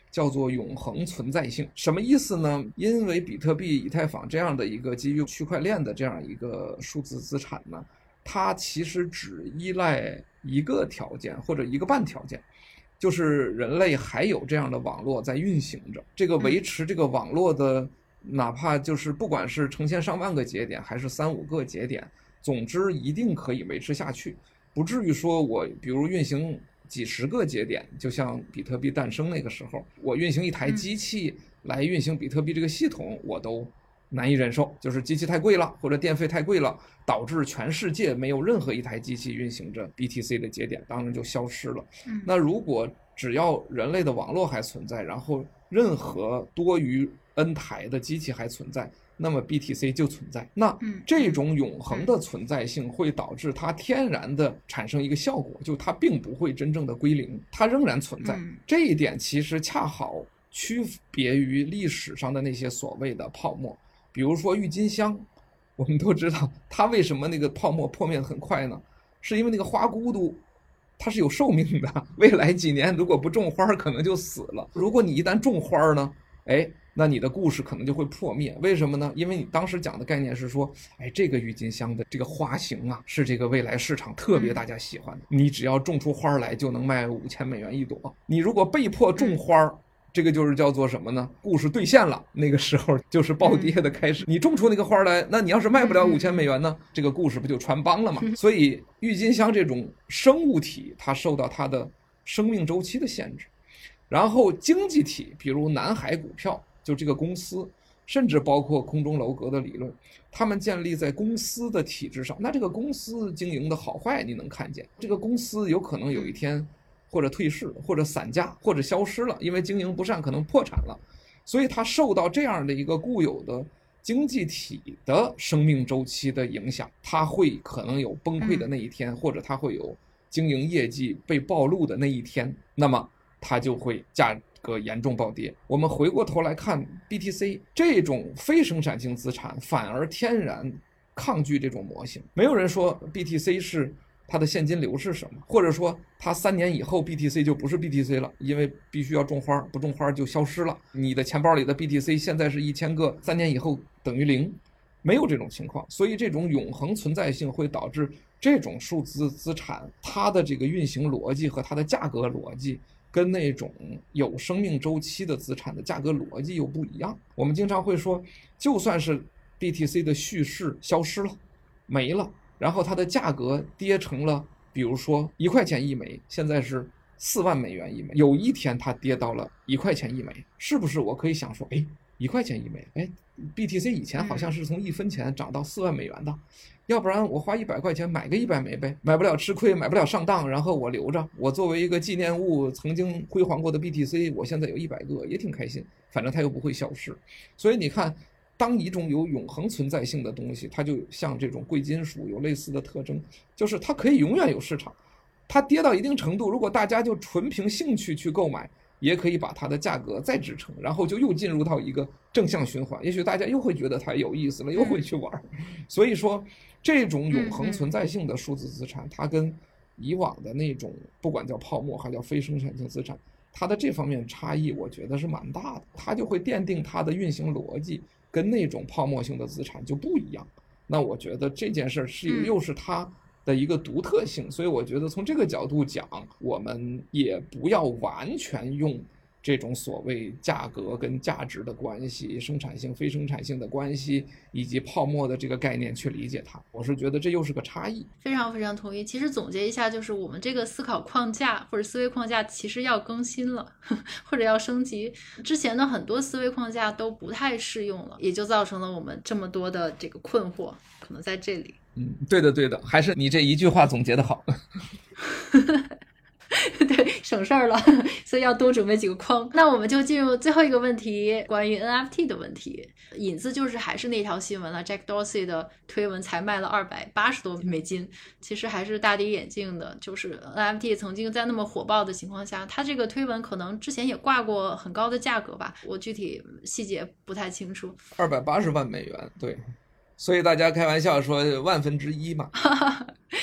叫做永恒存在性。什么意思呢？因为比特币、以太坊这样的一个基于区块链的这样一个数字资产呢，它其实只依赖一个条件或者一个半条件，就是人类还有这样的网络在运行着，这个维持这个网络的，哪怕就是不管是成千上万个节点还是三五个节点，总之一定可以维持下去，不至于说我比如运行几十个节点，就像比特币诞生那个时候，我运行一台机器来运行比特币这个系统，我都难以忍受，就是机器太贵了，或者电费太贵了，导致全世界没有任何一台机器运行着 B T C 的节点，当然就消失了。那如果只要人类的网络还存在，然后任何多于 N 台的机器还存在，那么 B T C 就存在。那这种永恒的存在性会导致它天然的产生一个效果，就它并不会真正的归零，它仍然存在。这一点其实恰好区别于历史上的那些所谓的泡沫。比如说郁金香，我们都知道它为什么那个泡沫破灭很快呢？是因为那个花骨朵它是有寿命的，未来几年如果不种花可能就死了。如果你一旦种花呢，哎，那你的故事可能就会破灭。为什么呢？因为你当时讲的概念是说，哎，这个郁金香的这个花型啊，是这个未来市场特别大家喜欢的，你只要种出花来就能卖五千美元一朵。你如果被迫种花，这个就是叫做什么呢？故事兑现了，那个时候就是暴跌的开始。你种出那个花来，那你要是卖不了五千美元呢，这个故事不就穿帮了吗？所以郁金香这种生物体，它受到它的生命周期的限制。然后经济体，比如南海股票，就这个公司，甚至包括空中楼阁的理论，他们建立在公司的体制上。那这个公司经营的好坏你能看见，这个公司有可能有一天或者退市，或者散架，或者消失了，因为经营不善可能破产了。所以它受到这样的一个固有的经济体的生命周期的影响，它会可能有崩溃的那一天，或者它会有经营业绩被暴露的那一天，那么它就会价格严重暴跌。我们回过头来看 B T C 这种非生产性资产，反而天然抗拒这种模型。没有人说 B T C 是它的现金流是什么，或者说它三年以后 B T C 就不是 B T C 了，因为必须要种花，不种花就消失了。你的钱包里的 B T C 现在是一千个，三年以后等于零，没有这种情况。所以这种永恒存在性会导致这种数字资产它的这个运行逻辑和它的价格逻辑跟那种有生命周期的资产的价格逻辑又不一样。我们经常会说，就算是 B T C 的叙事消失了，没了，然后它的价格跌成了，比如说一块钱一枚，现在是四万美元一枚，有一天它跌到了一块钱一枚，是不是我可以想说，哎，一块钱一枚，哎 ，B T C 以前好像是从一分钱涨到四万美元的，要不然我花一百块钱买个一百枚呗，买不了吃亏，买不了上当，然后我留着，我作为一个纪念物，曾经辉煌过的 B T C， 我现在有一百个，也挺开心，反正它又不会消失。所以你看，当一种有永恒存在性的东西，它就像这种贵金属有类似的特征，就是它可以永远有市场。它跌到一定程度，如果大家就纯凭兴趣去购买，也可以把它的价格再支撑，然后就又进入到一个正向循环，也许大家又会觉得它有意思了，又会去玩。所以说这种永恒存在性的数字资产，它跟以往的那种不管叫泡沫还叫非生产性资产，它的这方面差异我觉得是蛮大的，它就会奠定它的运行逻辑跟那种泡沫性的资产就不一样。那我觉得这件事是又是它的一个独特性，所以我觉得从这个角度讲，我们也不要完全用这种所谓价格跟价值的关系、生产性非生产性的关系以及泡沫的这个概念去理解它，我是觉得这又是个差异。 非常非常同意。其实总结一下，就是我们这个思考框架或者思维框架其实要更新了，或者要升级。之前的很多思维框架都不太适用了，也就造成了我们这么多的这个困惑，可能在这里。 嗯，对的对的，还是你这一句话总结的好。 对，省事儿了，所以要多准备几个框。那我们就进入最后一个问题，关于 N F T 的问题。引子就是还是那条新闻了 ，Jack Dorsey 的推文才卖了二百八十多美金，其实还是大跌眼镜的。就是 N F T 曾经在那么火爆的情况下，他这个推文可能之前也挂过很高的价格吧，我具体细节不太清楚。 二百八十万美元，对。所以大家开玩笑说万分之一嘛。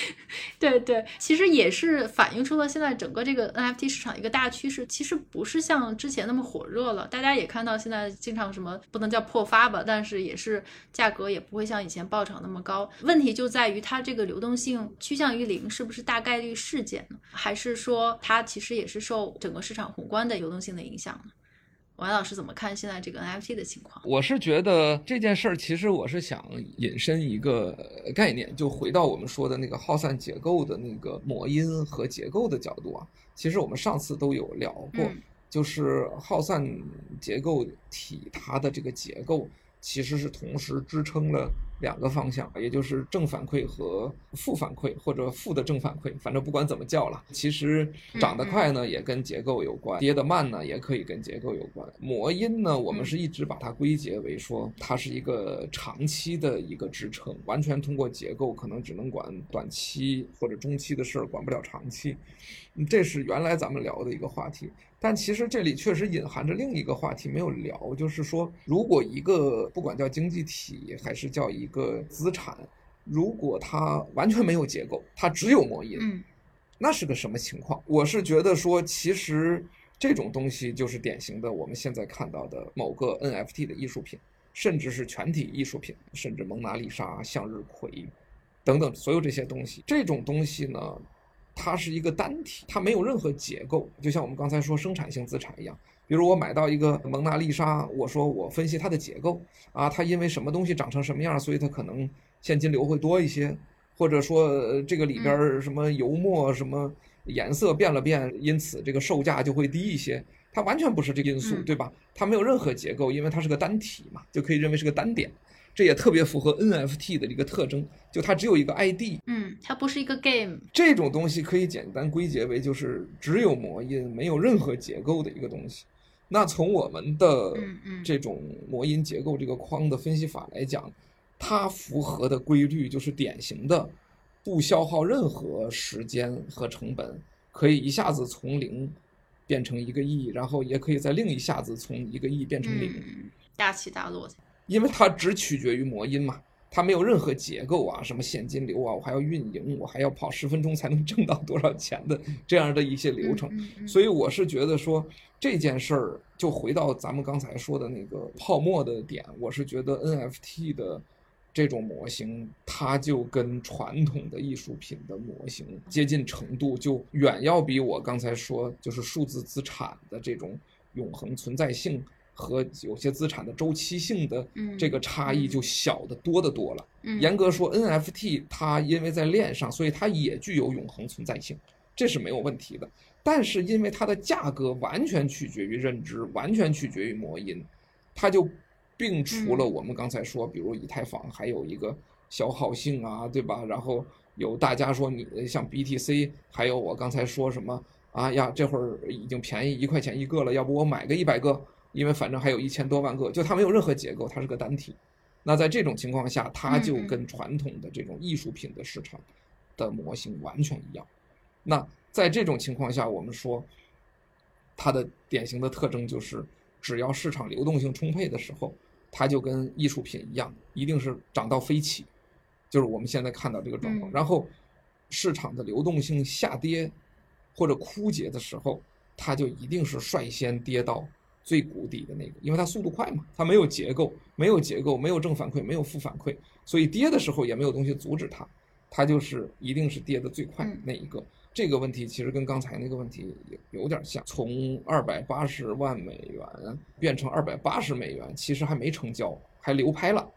对对，其实也是反映出了现在整个这个 N F T 市场一个大趋势，其实不是像之前那么火热了。大家也看到现在经常什么不能叫破发吧，但是也是价格也不会像以前爆炒那么高。问题就在于它这个流动性趋向于零，是不是大概率事件呢？还是说它其实也是受整个市场宏观的流动性的影响呢？王老师怎么看现在这个 N F T 的情况？ 我是觉得这件事儿，其实我是想引申一个概念，就回到我们说的那个耗散结构的那个模因和结构的角度啊。其实我们上次都有聊过，嗯、就是耗散结构体它的这个结构其实是同时支撑了两个方向，也就是正反馈和负反馈，或者负的正反馈，反正不管怎么叫了。其实涨得快呢也跟结构有关，跌得慢呢也可以跟结构有关。模因呢，我们是一直把它归结为说它是一个长期的一个支撑，完全通过结构可能只能管短期或者中期的事儿，管不了长期。这是原来咱们聊的一个话题。但其实这里确实隐含着另一个话题没有聊，就是说如果一个不管叫经济体还是叫一个资产，如果它完全没有结构，它只有模因， 嗯， 那是个什么情况？我是觉得说其实这种东西就是典型的我们现在看到的某个 N F T 的艺术品，甚至是全体艺术品，甚至蒙娜丽莎、向日葵等等所有这些东西。这种东西呢，它是一个单体，它没有任何结构，就像我们刚才说生产性资产一样。比如我买到一个蒙娜丽莎，我说我分析它的结构啊，它因为什么东西长成什么样，所以它可能现金流会多一些，或者说这个里边什么油墨什么颜色变了变，因此这个售价就会低一些。它完全不是这个因素，对吧？它没有任何结构，因为它是个单体嘛，就可以认为是个单点。这也特别符合 N F T 的一个特征，就它只有一个 I D， 嗯，它不是一个 game。 这种东西可以简单归结为就是只有模因，没有任何结构的一个东西。那从我们的这种模因结构这个框的分析法来讲，它符合的规律就是典型的不消耗任何时间和成本，可以一下子从零变成一个亿，然后也可以在另一下子从一个亿变成零， 嗯、大起大落。 因为它只取决于模因嘛，它没有任何结构啊，什么现金流啊，我还要运营，我还要跑十分钟才能挣到多少钱的这样的一些流程。所以我是觉得说这件事儿就回到咱们刚才说的那个泡沫的点，我是觉得 N F T 的这种模型，它就跟传统的艺术品的模型接近程度，就远要比我刚才说就是数字资产的这种永恒存在性和有些资产的周期性的这个差异就小得多得多了。 嗯、 严格说 N F T 它因为在链上，所以它也具有永恒存在性，这是没有问题的。但是因为它的价格完全取决于认知，完全取决于模因，它就并除了我们刚才说比如以太坊还有一个消耗性啊，对吧？然后有大家说你像 B T C， 还有我刚才说什么啊呀，这会儿已经便宜一块钱一个了，要不我买个一百个，因为反正还有一千多万个，就它没有任何结构，它是个单体。那在这种情况下，它就跟传统的这种艺术品的市场的模型完全一样。那在这种情况下，我们说它的典型的特征就是，只要市场流动性充沛的时候，它就跟艺术品一样，一定是涨到飞起，就是我们现在看到这个状况。然后市场的流动性下跌或者枯竭的时候，它就一定是率先跌到最谷底的那个，因为它速度快嘛，它没有结构，没有结构，没有正反馈，没有负反馈，所以跌的时候也没有东西阻止它，它就是一定是跌得最快那一个。这个问题其实跟刚才那个问题有点像，从二百八十万美元变成二百八十美元，其实还没成交，还流拍了，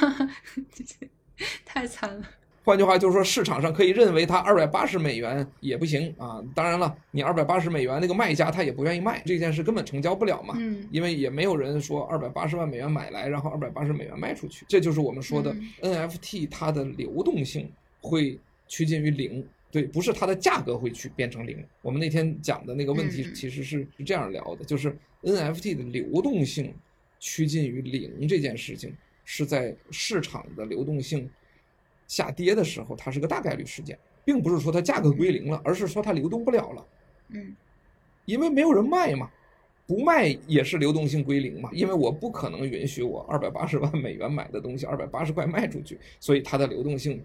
太惨了。 换句话就是说，市场上可以认为它二百八十美元也不行啊。当然了，你二百八十美元那个卖家他也不愿意卖，这件事根本成交不了嘛。 嗯， 因为也没有人说二百八十万美元买来，然后二百八十美元卖出去。这就是我们说的 N F T 它的流动性会趋近于零。对，不是它的价格会去变成零。我们那天讲的那个问题其实是这样聊的，就是 N F T 的流动性趋近于零这件事情，是在市场的流动性下跌的时候，它是个大概率事件，并不是说它价格归零了，而是说它流动不了了。 嗯， 因为没有人卖嘛，不卖也是流动性归零嘛，因为我不可能允许我二百八十万美元买的东西二百八十块卖出去，所以它的流动性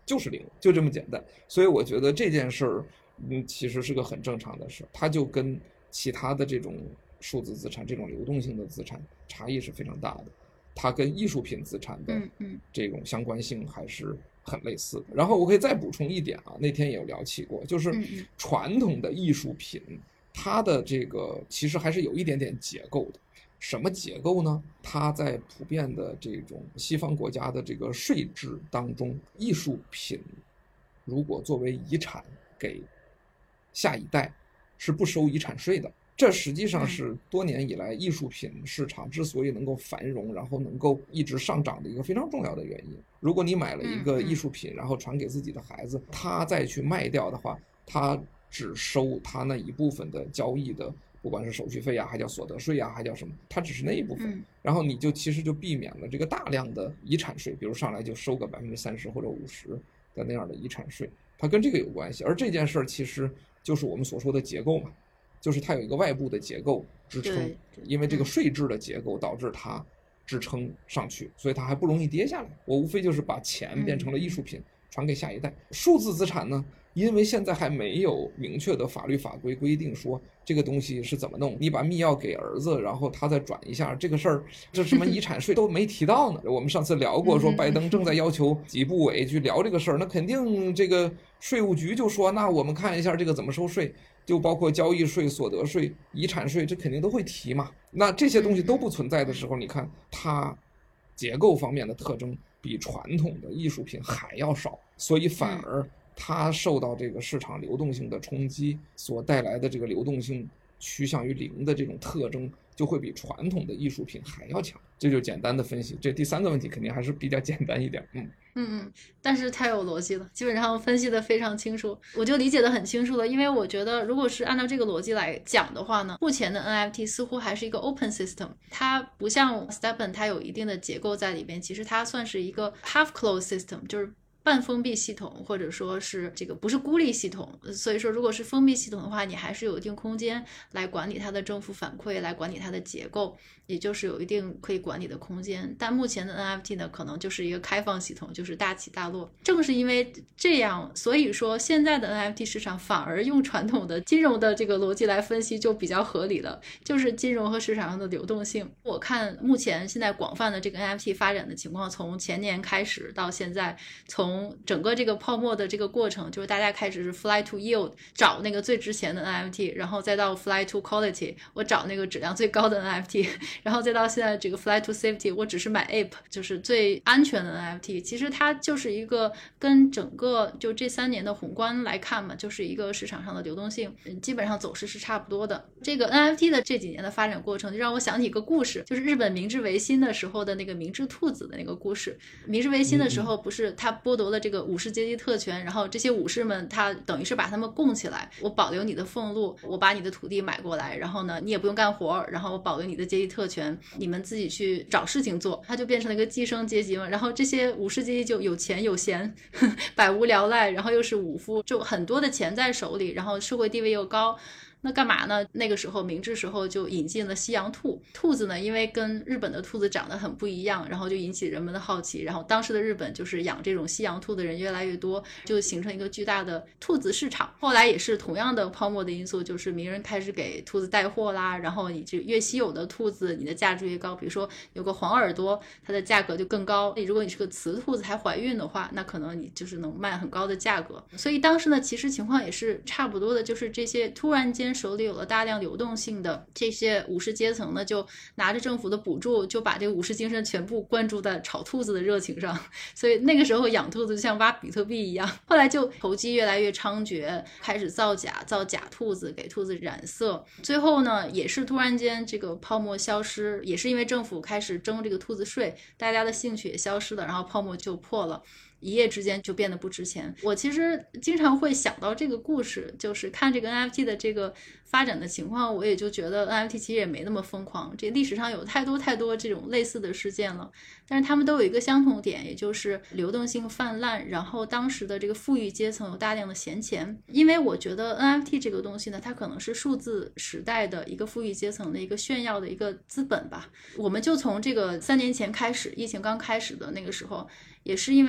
就是零，就这么简单。所以我觉得这件事儿，嗯，其实是个很正常的事，它就跟其他的这种数字资产、这种流动性的资产差异是非常大的，它跟艺术品资产的这种相关性还是很类似的。然后我可以再补充一点啊，那天也有聊起过，就是传统的艺术品，它的这个其实还是有一点点结构的。什么结构呢？它在普遍的这种西方国家的这个税制当中，艺术品如果作为遗产给下一代是不收遗产税的。这实际上是多年以来艺术品市场之所以能够繁荣，然后能够一直上涨的一个非常重要的原因。如果你买了一个艺术品，然后传给自己的孩子，他再去卖掉的话，他只收他那一部分的交易的，不管是手续费啊，还叫所得税啊，还叫什么，它只是那一部分。然后你就其实就避免了这个大量的遗产税，比如上来就收个百分之三十或者五十的那样的遗产税，它跟这个有关系。而这件事儿其实就是我们所说的结构嘛，就是它有一个外部的结构支撑，因为这个税制的结构导致它支撑上去，所以它还不容易跌下来。我无非就是把钱变成了艺术品，传给下一代。数字资产呢，因为现在还没有明确的法律法规规定说这个东西是怎么弄，你把密钥给儿子，然后他再转一下，这个事儿，这什么遗产税都没提到呢。我们上次聊过，说拜登正在要求几部委去聊这个事儿，那肯定这个税务局就说，那我们看一下这个怎么收税，就包括交易税、所得税、遗产税，这肯定都会提嘛。那这些东西都不存在的时候，你看它结构方面的特征比传统的艺术品还要少，所以反而它受到这个市场流动性的冲击所带来的这个流动性趋向于零的这种特征，就会比传统的艺术品还要强。这就简单的分析。这第三个问题肯定还是比较简单一点。嗯嗯嗯，但是太有逻辑了，基本上分析的非常清楚，我就理解的很清楚了。因为我觉得如果是按照这个逻辑来讲的话呢，目前的 N F T 似乎还是一个 open system， 它不像 Stepen 它有一定的结构在里边，其实它算是一个 half closed system， 就是半封闭系统，或者说是这个不是孤立系统。所以说如果是封闭系统的话，你还是有一定空间来管理它的政府反馈，来管理它的结构，也就是有一定可以管理的空间。但目前的 N F T 呢，可能就是一个开放系统，就是大起大落。正是因为这样，所以说现在的 N F T 市场反而用传统的金融的这个逻辑来分析就比较合理了，就是金融和市场上的流动性。我看目前现在广泛的这个 N F T 发展的情况，从前年开始到现在，从整个这个泡沫的这个过程，就是大家开始是 fly to yield， 找那个最值钱的 N F T， 然后再到 fly to quality， 我找那个质量最高的 N F T， 然后再到现在这个 fly to safety， 我只是买 ape， 就是最安全的 N F T。 其实它就是一个跟整个就这三年的宏观来看嘛，就是一个市场上的流动性基本上走势是差不多的。这个 N F T 的这几年的发展过程就让我想起一个故事，就是日本明治维新的时候的那个明治兔子的那个故事。明治维新的时候不是他剥夺了这个武士阶级特权，然后这些武士们他等于是把他们供起来，我保留你的俸禄，我把你的土地买过来，然后呢你也不用干活，然后我保留你的阶级特权，你们自己去找事情做。他就变成了一个寄生阶级嘛，然后这些武士阶级就有钱有闲，百无聊赖，然后又是武夫，就很多的钱在手里，然后社会地位又高。那干嘛呢？那个时候明治时候就引进了西洋兔。兔子呢因为跟日本的兔子长得很不一样，然后就引起人们的好奇，然后当时的日本就是养这种西洋兔的人越来越多，就形成一个巨大的兔子市场。后来也是同样的泡沫的因素，就是名人开始给兔子带货啦，然后你就越稀有的兔子你的价值越高，比如说有个黄耳朵它的价格就更高，如果你是个雌兔子还怀孕的话，那可能你就是能卖很高的价格。所以当时呢其实情况也是差不多的，就是这些突然间手里有了大量流动性的这些武士阶层呢，就拿着政府的补助，就把这个武士精神全部灌注在炒兔子的热情上。所以那个时候养兔子就像挖比特币一样，后来就投机越来越猖獗，开始造假，造假兔子，给兔子染色。最后呢也是突然间这个泡沫消失，也是因为政府开始征这个兔子税，大家的兴趣也消失了，然后泡沫就破了，一夜之间就变得不值钱。我其实经常会想到这个故事，就是看这个 N F T 的这个发展的情况，我也就觉得 N F T 其实也没那么疯狂，这历史上有太多太多这种类似的事件了，但是他们都有一个相同点，也就是流动性泛滥，然后当时的这个富裕阶层有大量的闲钱。因为我觉得 N F T 这个东西呢，它可能是数字时代的一个富裕阶层的一个炫耀的一个资本吧。我们就从这个三年前开始，疫情刚开始的那个时候，也是因为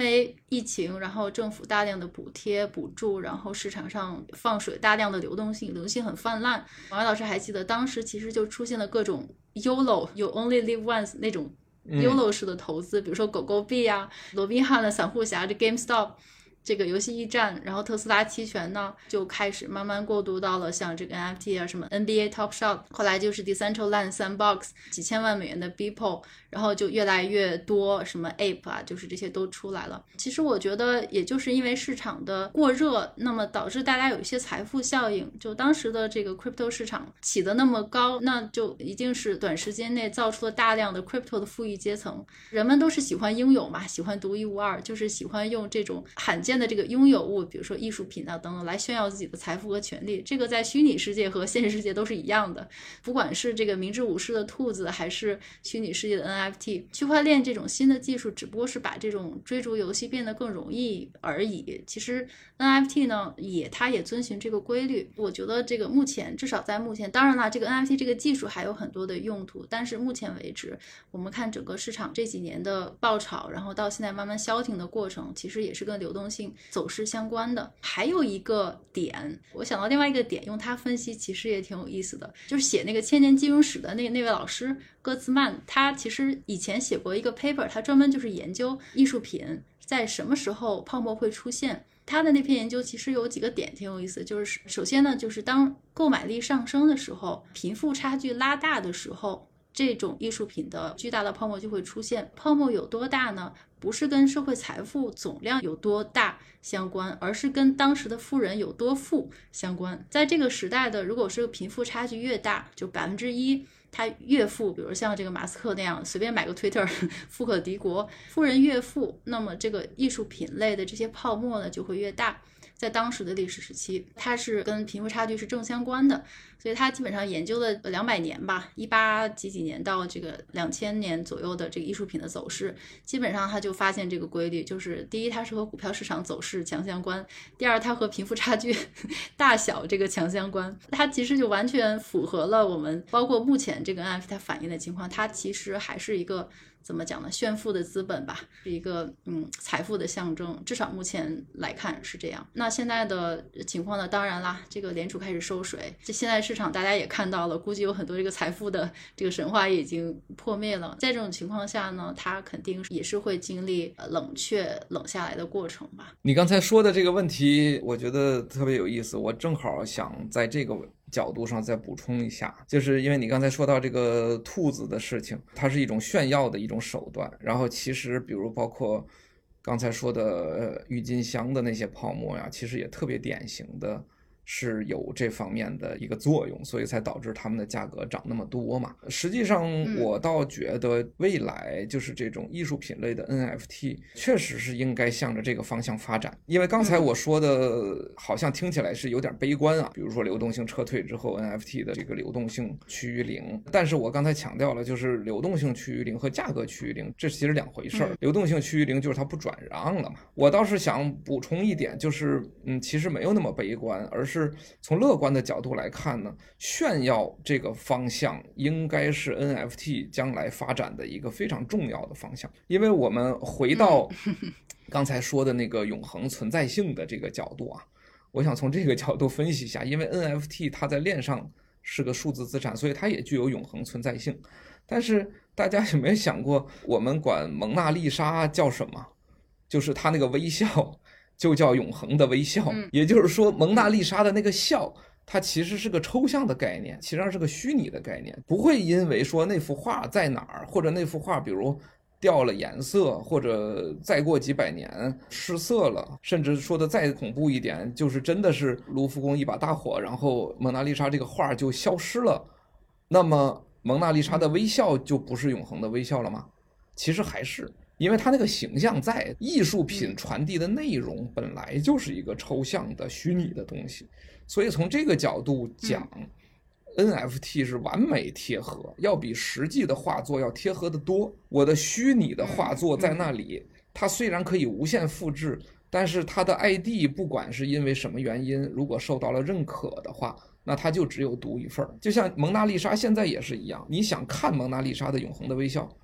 疫情，然后政府大量的补贴补助，然后市场上放水，大量的流动性，流动性很泛滥。王老师还记得当时其实就出现了各种 Y O L O You Only Live Once 那种 Y O L O 式的投资、嗯、比如说狗狗币啊，罗宾汉的散户侠，这 GameStop这个游戏驿站，然后特斯拉期权呢就开始慢慢过渡到了像这个 N F T 啊，什么 N B A Top Shot， 后来就是 Decentraland Sandbox 几千万美元的 Beeple， 然后就越来越多什么 Ape 啊，就是这些都出来了。其实我觉得也就是因为市场的过热，那么导致大家有一些财富效应，就当时的这个 crypto 市场起得那么高，那就一定是短时间内造出了大量的 crypto 的富裕阶层。人们都是喜欢拥有嘛，喜欢独一无二，就是喜欢用这种罕见的这个拥有物，比如说艺术品啊等等来炫耀自己的财富和权利。这个在虚拟世界和现实世界都是一样的，不管是这个明智武士的兔子还是虚拟世界的 N F T， 区块链这种新的技术只不过是把这种追逐游戏变得更容易而已。其实 N F T 呢也它也遵循这个规律。我觉得这个目前至少在目前，当然了这个 N F T 这个技术还有很多的用途，但是目前为止我们看整个市场这几年的爆炒，然后到现在慢慢消停的过程，其实也是跟流动性走势相关的。还有一个点，我想到另外一个点用它分析其实也挺有意思的，就是写那个千年金融史的那那位老师戈茨曼，他其实以前写过一个 paper， 他专门就是研究艺术品在什么时候泡沫会出现。他的那篇研究其实有几个点挺有意思，就是首先呢，就是当购买力上升的时候，贫富差距拉大的时候，这种艺术品的巨大的泡沫就会出现。泡沫有多大呢？不是跟社会财富总量有多大相关，而是跟当时的富人有多富相关。在这个时代的，如果是贫富差距越大，就百分之一，他越富，比如像这个马斯克那样随便买个 Twitter 富可敌国，富人越富，那么这个艺术品类的这些泡沫呢就会越大。在当时的历史时期，它是跟贫富差距是正相关的，所以他基本上研究了两百年吧，一八几几年到这个两千年左右的这个艺术品的走势，基本上他就发现这个规律，就是第一它是和股票市场走势强相关，第二它和贫富差距大小这个强相关。它其实就完全符合了我们包括目前这个 N F T 它反映的情况，它其实还是一个怎么讲呢？炫富的资本吧，是一个嗯财富的象征，至少目前来看是这样。那现在的情况呢？当然啦，这个联储开始收水，这现在市场大家也看到了，估计有很多这个财富的这个神话也已经破灭了。在这种情况下呢，它肯定也是会经历冷却、冷下来的过程吧。 你刚才说的这个问题，我觉得特别有意思，我正好想在这个角度上再补充一下，就是因为你刚才说到这个兔子的事情，它是一种炫耀的一种手段，然后其实比如包括刚才说的郁金香的那些泡沫呀，其实也特别典型的是有这方面的一个作用，所以才导致它们的价格涨那么多嘛。实际上我倒觉得未来就是这种艺术品类的 N F T 确实是应该向着这个方向发展，因为刚才我说的好像听起来是有点悲观啊，比如说流动性撤退之后 N F T 的这个流动性趋于零，但是我刚才强调了，就是流动性趋于零和价格趋于零这其实两回事儿。流动性趋于零就是它不转让了嘛。我倒是想补充一点，就是嗯，其实没有那么悲观，而是从乐观的角度来看呢，炫耀这个方向应该是 N F T 将来发展的一个非常重要的方向。因为我们回到刚才说的那个永恒存在性的这个角度啊，我想从这个角度分析一下，因为 N F T 它在链上是个数字资产，所以它也具有永恒存在性。但是大家有没有想过，我们管蒙娜丽莎叫什么？就是它那个微笑就叫永恒的微笑，也就是说蒙娜丽莎的那个笑它其实是个抽象的概念，其实上是个虚拟的概念，不会因为说那幅画在哪儿，或者那幅画比如掉了颜色，或者再过几百年失色了，甚至说的再恐怖一点，就是真的是卢浮宫一把大火，然后蒙娜丽莎这个画就消失了，那么蒙娜丽莎的微笑就不是永恒的微笑了吗？其实还是，因为它那个形象在，艺术品传递的内容本来就是一个抽象的虚拟的东西，所以从这个角度讲、嗯、N F T 是完美贴合，要比实际的画作要贴合得多。我的虚拟的画作在那里，它虽然可以无限复制，但是它的 I D 不管是因为什么原因，如果受到了认可的话，那它就只有独一份。就像蒙娜丽莎现在也是一样，你想看蒙娜丽莎的永恒的微笑，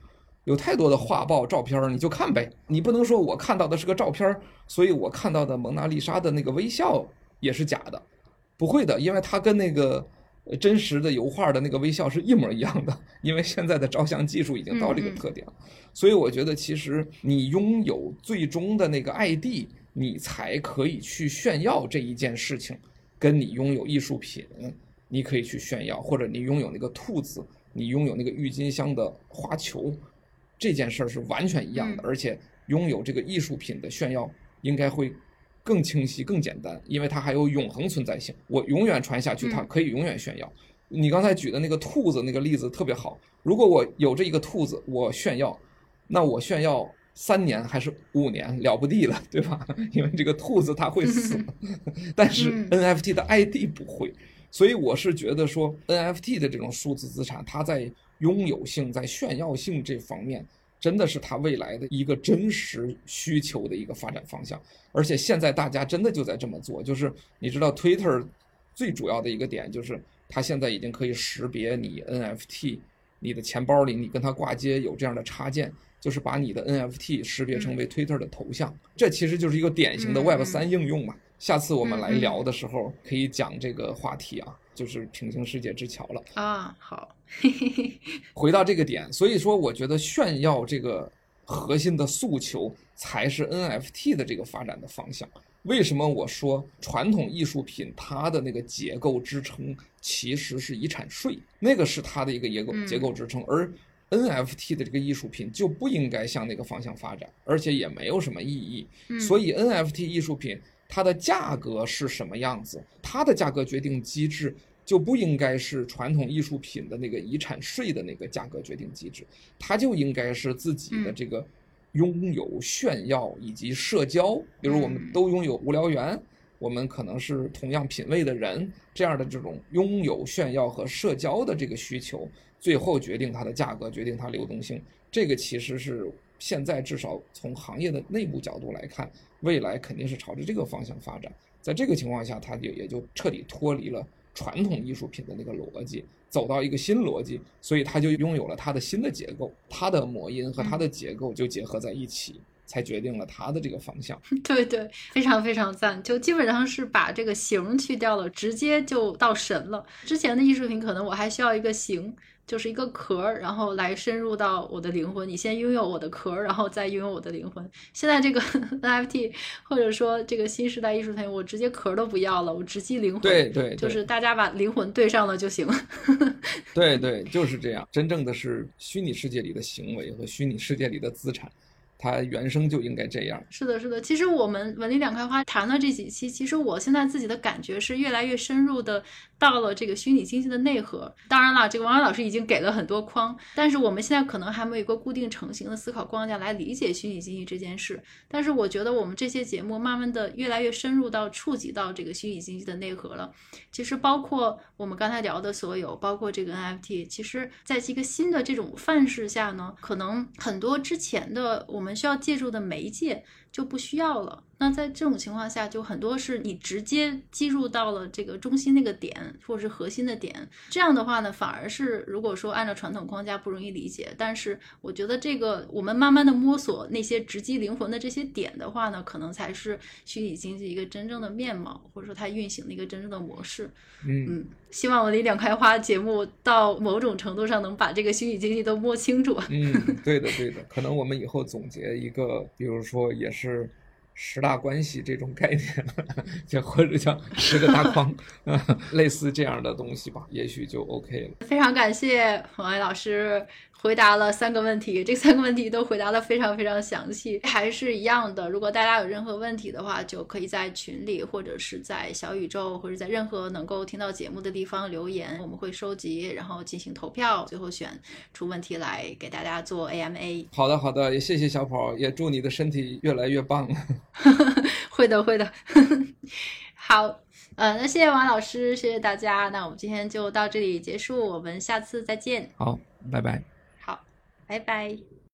有太多的画报照片，你就看呗，你不能说我看到的是个照片，所以我看到的蒙娜丽莎的那个微笑也是假的，不会的，因为它跟那个真实的油画的那个微笑是一模一样的，因为现在的照相技术已经到这个特点了。嗯嗯，所以我觉得其实你拥有最终的那个 I D， 你才可以去炫耀这一件事情，跟你拥有艺术品你可以去炫耀，或者你拥有那个兔子，你拥有那个郁金香的花球，这件事是完全一样的。而且拥有这个艺术品的炫耀应该会更清晰更简单，因为它还有永恒存在性，我永远传下去，它可以永远炫耀。嗯、你刚才举的那个兔子那个例子特别好，如果我有这一个兔子我炫耀，那我炫耀三年还是五年了不地了，对吧？因为这个兔子它会死但是 N F T 的 I D 不会。所以我是觉得说 N F T 的这种数字资产，它在拥有性在炫耀性这方面真的是它未来的一个真实需求的一个发展方向。而且现在大家真的就在这么做，就是你知道 Twitter 最主要的一个点就是它现在已经可以识别你 N F T， 你的钱包里你跟它挂接有这样的插件，就是把你的 N F T 识别成为 Twitter 的头像，这其实就是一个典型的 Web 三 应用嘛。下次我们来聊的时候可以讲这个话题啊，就是平行世界之桥了啊。好回到这个点，所以说我觉得炫耀这个核心的诉求才是 N F T 的这个发展的方向。为什么我说传统艺术品它的那个结构支撑其实是遗产税，那个是它的一个结构结构支撑，而 N F T 的这个艺术品就不应该向那个方向发展，而且也没有什么意义。所以 N F T 艺术品它的价格是什么样子，它的价格决定机制就不应该是传统艺术品的那个遗产税的那个价格决定机制，它就应该是自己的这个拥有炫耀以及社交，比如我们都拥有无聊猿，我们可能是同样品味的人，这样的这种拥有炫耀和社交的这个需求，最后决定它的价格，决定它流动性。这个其实是现在至少从行业的内部角度来看，未来肯定是朝着这个方向发展。在这个情况下，它就也就彻底脱离了传统艺术品的那个逻辑，走到一个新逻辑，所以它就拥有了它的新的结构，它的模音和它的结构就结合在一起，才决定了它的这个方向。 对对，非常非常赞，就基本上是把这个形去掉了，直接就到神了。之前的艺术品可能我还需要一个形，就是一个壳，然后来深入到我的灵魂，你先拥有我的壳，然后再拥有我的灵魂。现在这个 N F T 或者说这个新时代艺术品，我直接壳都不要了，我直击灵魂。 对 对, 对， 就是大家把灵魂对上了就行。 对对，就是这样。真正的是虚拟世界里的行为和虚拟世界里的资产，它原生就应该这样。 是的是的，其实我们文理两开花谈了这几期，其实我现在自己的感觉是越来越深入的到了这个虚拟经济的内核。当然了，这个王老师已经给了很多框，但是我们现在可能还没有一个固定成型的思考框架来理解虚拟经济这件事。但是我觉得我们这些节目慢慢的越来越深入到触及到这个虚拟经济的内核了。其实包括我们刚才聊的所有，包括这个 N F T， 其实在一个新的这种范式下呢，可能很多之前的我们需要借助的媒介就不需要了。那在这种情况下，就很多是你直接击入到了这个中心那个点，或者是核心的点。这样的话呢，反而是如果说按照传统框架不容易理解，但是我觉得这个我们慢慢的摸索那些直击灵魂的这些点的话呢，可能才是虚拟经济一个真正的面貌，或者说它运行的一个真正的模式。 嗯嗯，希望我的两开花节目到某种程度上能把这个虚拟经济都摸清楚。 嗯，对的对的，可能我们以后总结一个，比如说也是十大关系这种概念，就或者叫十个大框类似这样的东西吧，也许就 OK 了。 非常感谢王艾老师回答了三个问题，这三个问题都回答得非常非常详细。还是一样的，如果大家有任何问题的话，就可以在群里或者是在小宇宙或者在任何能够听到节目的地方留言，我们会收集然后进行投票，最后选出问题来给大家做 A M A。 好的好的，也谢谢小跑，也祝你的身体越来越棒。 会的会的。好，呃，那谢谢王老师，谢谢大家，那我们今天就到这里结束，我们下次再见。 好，拜拜。 好，拜拜。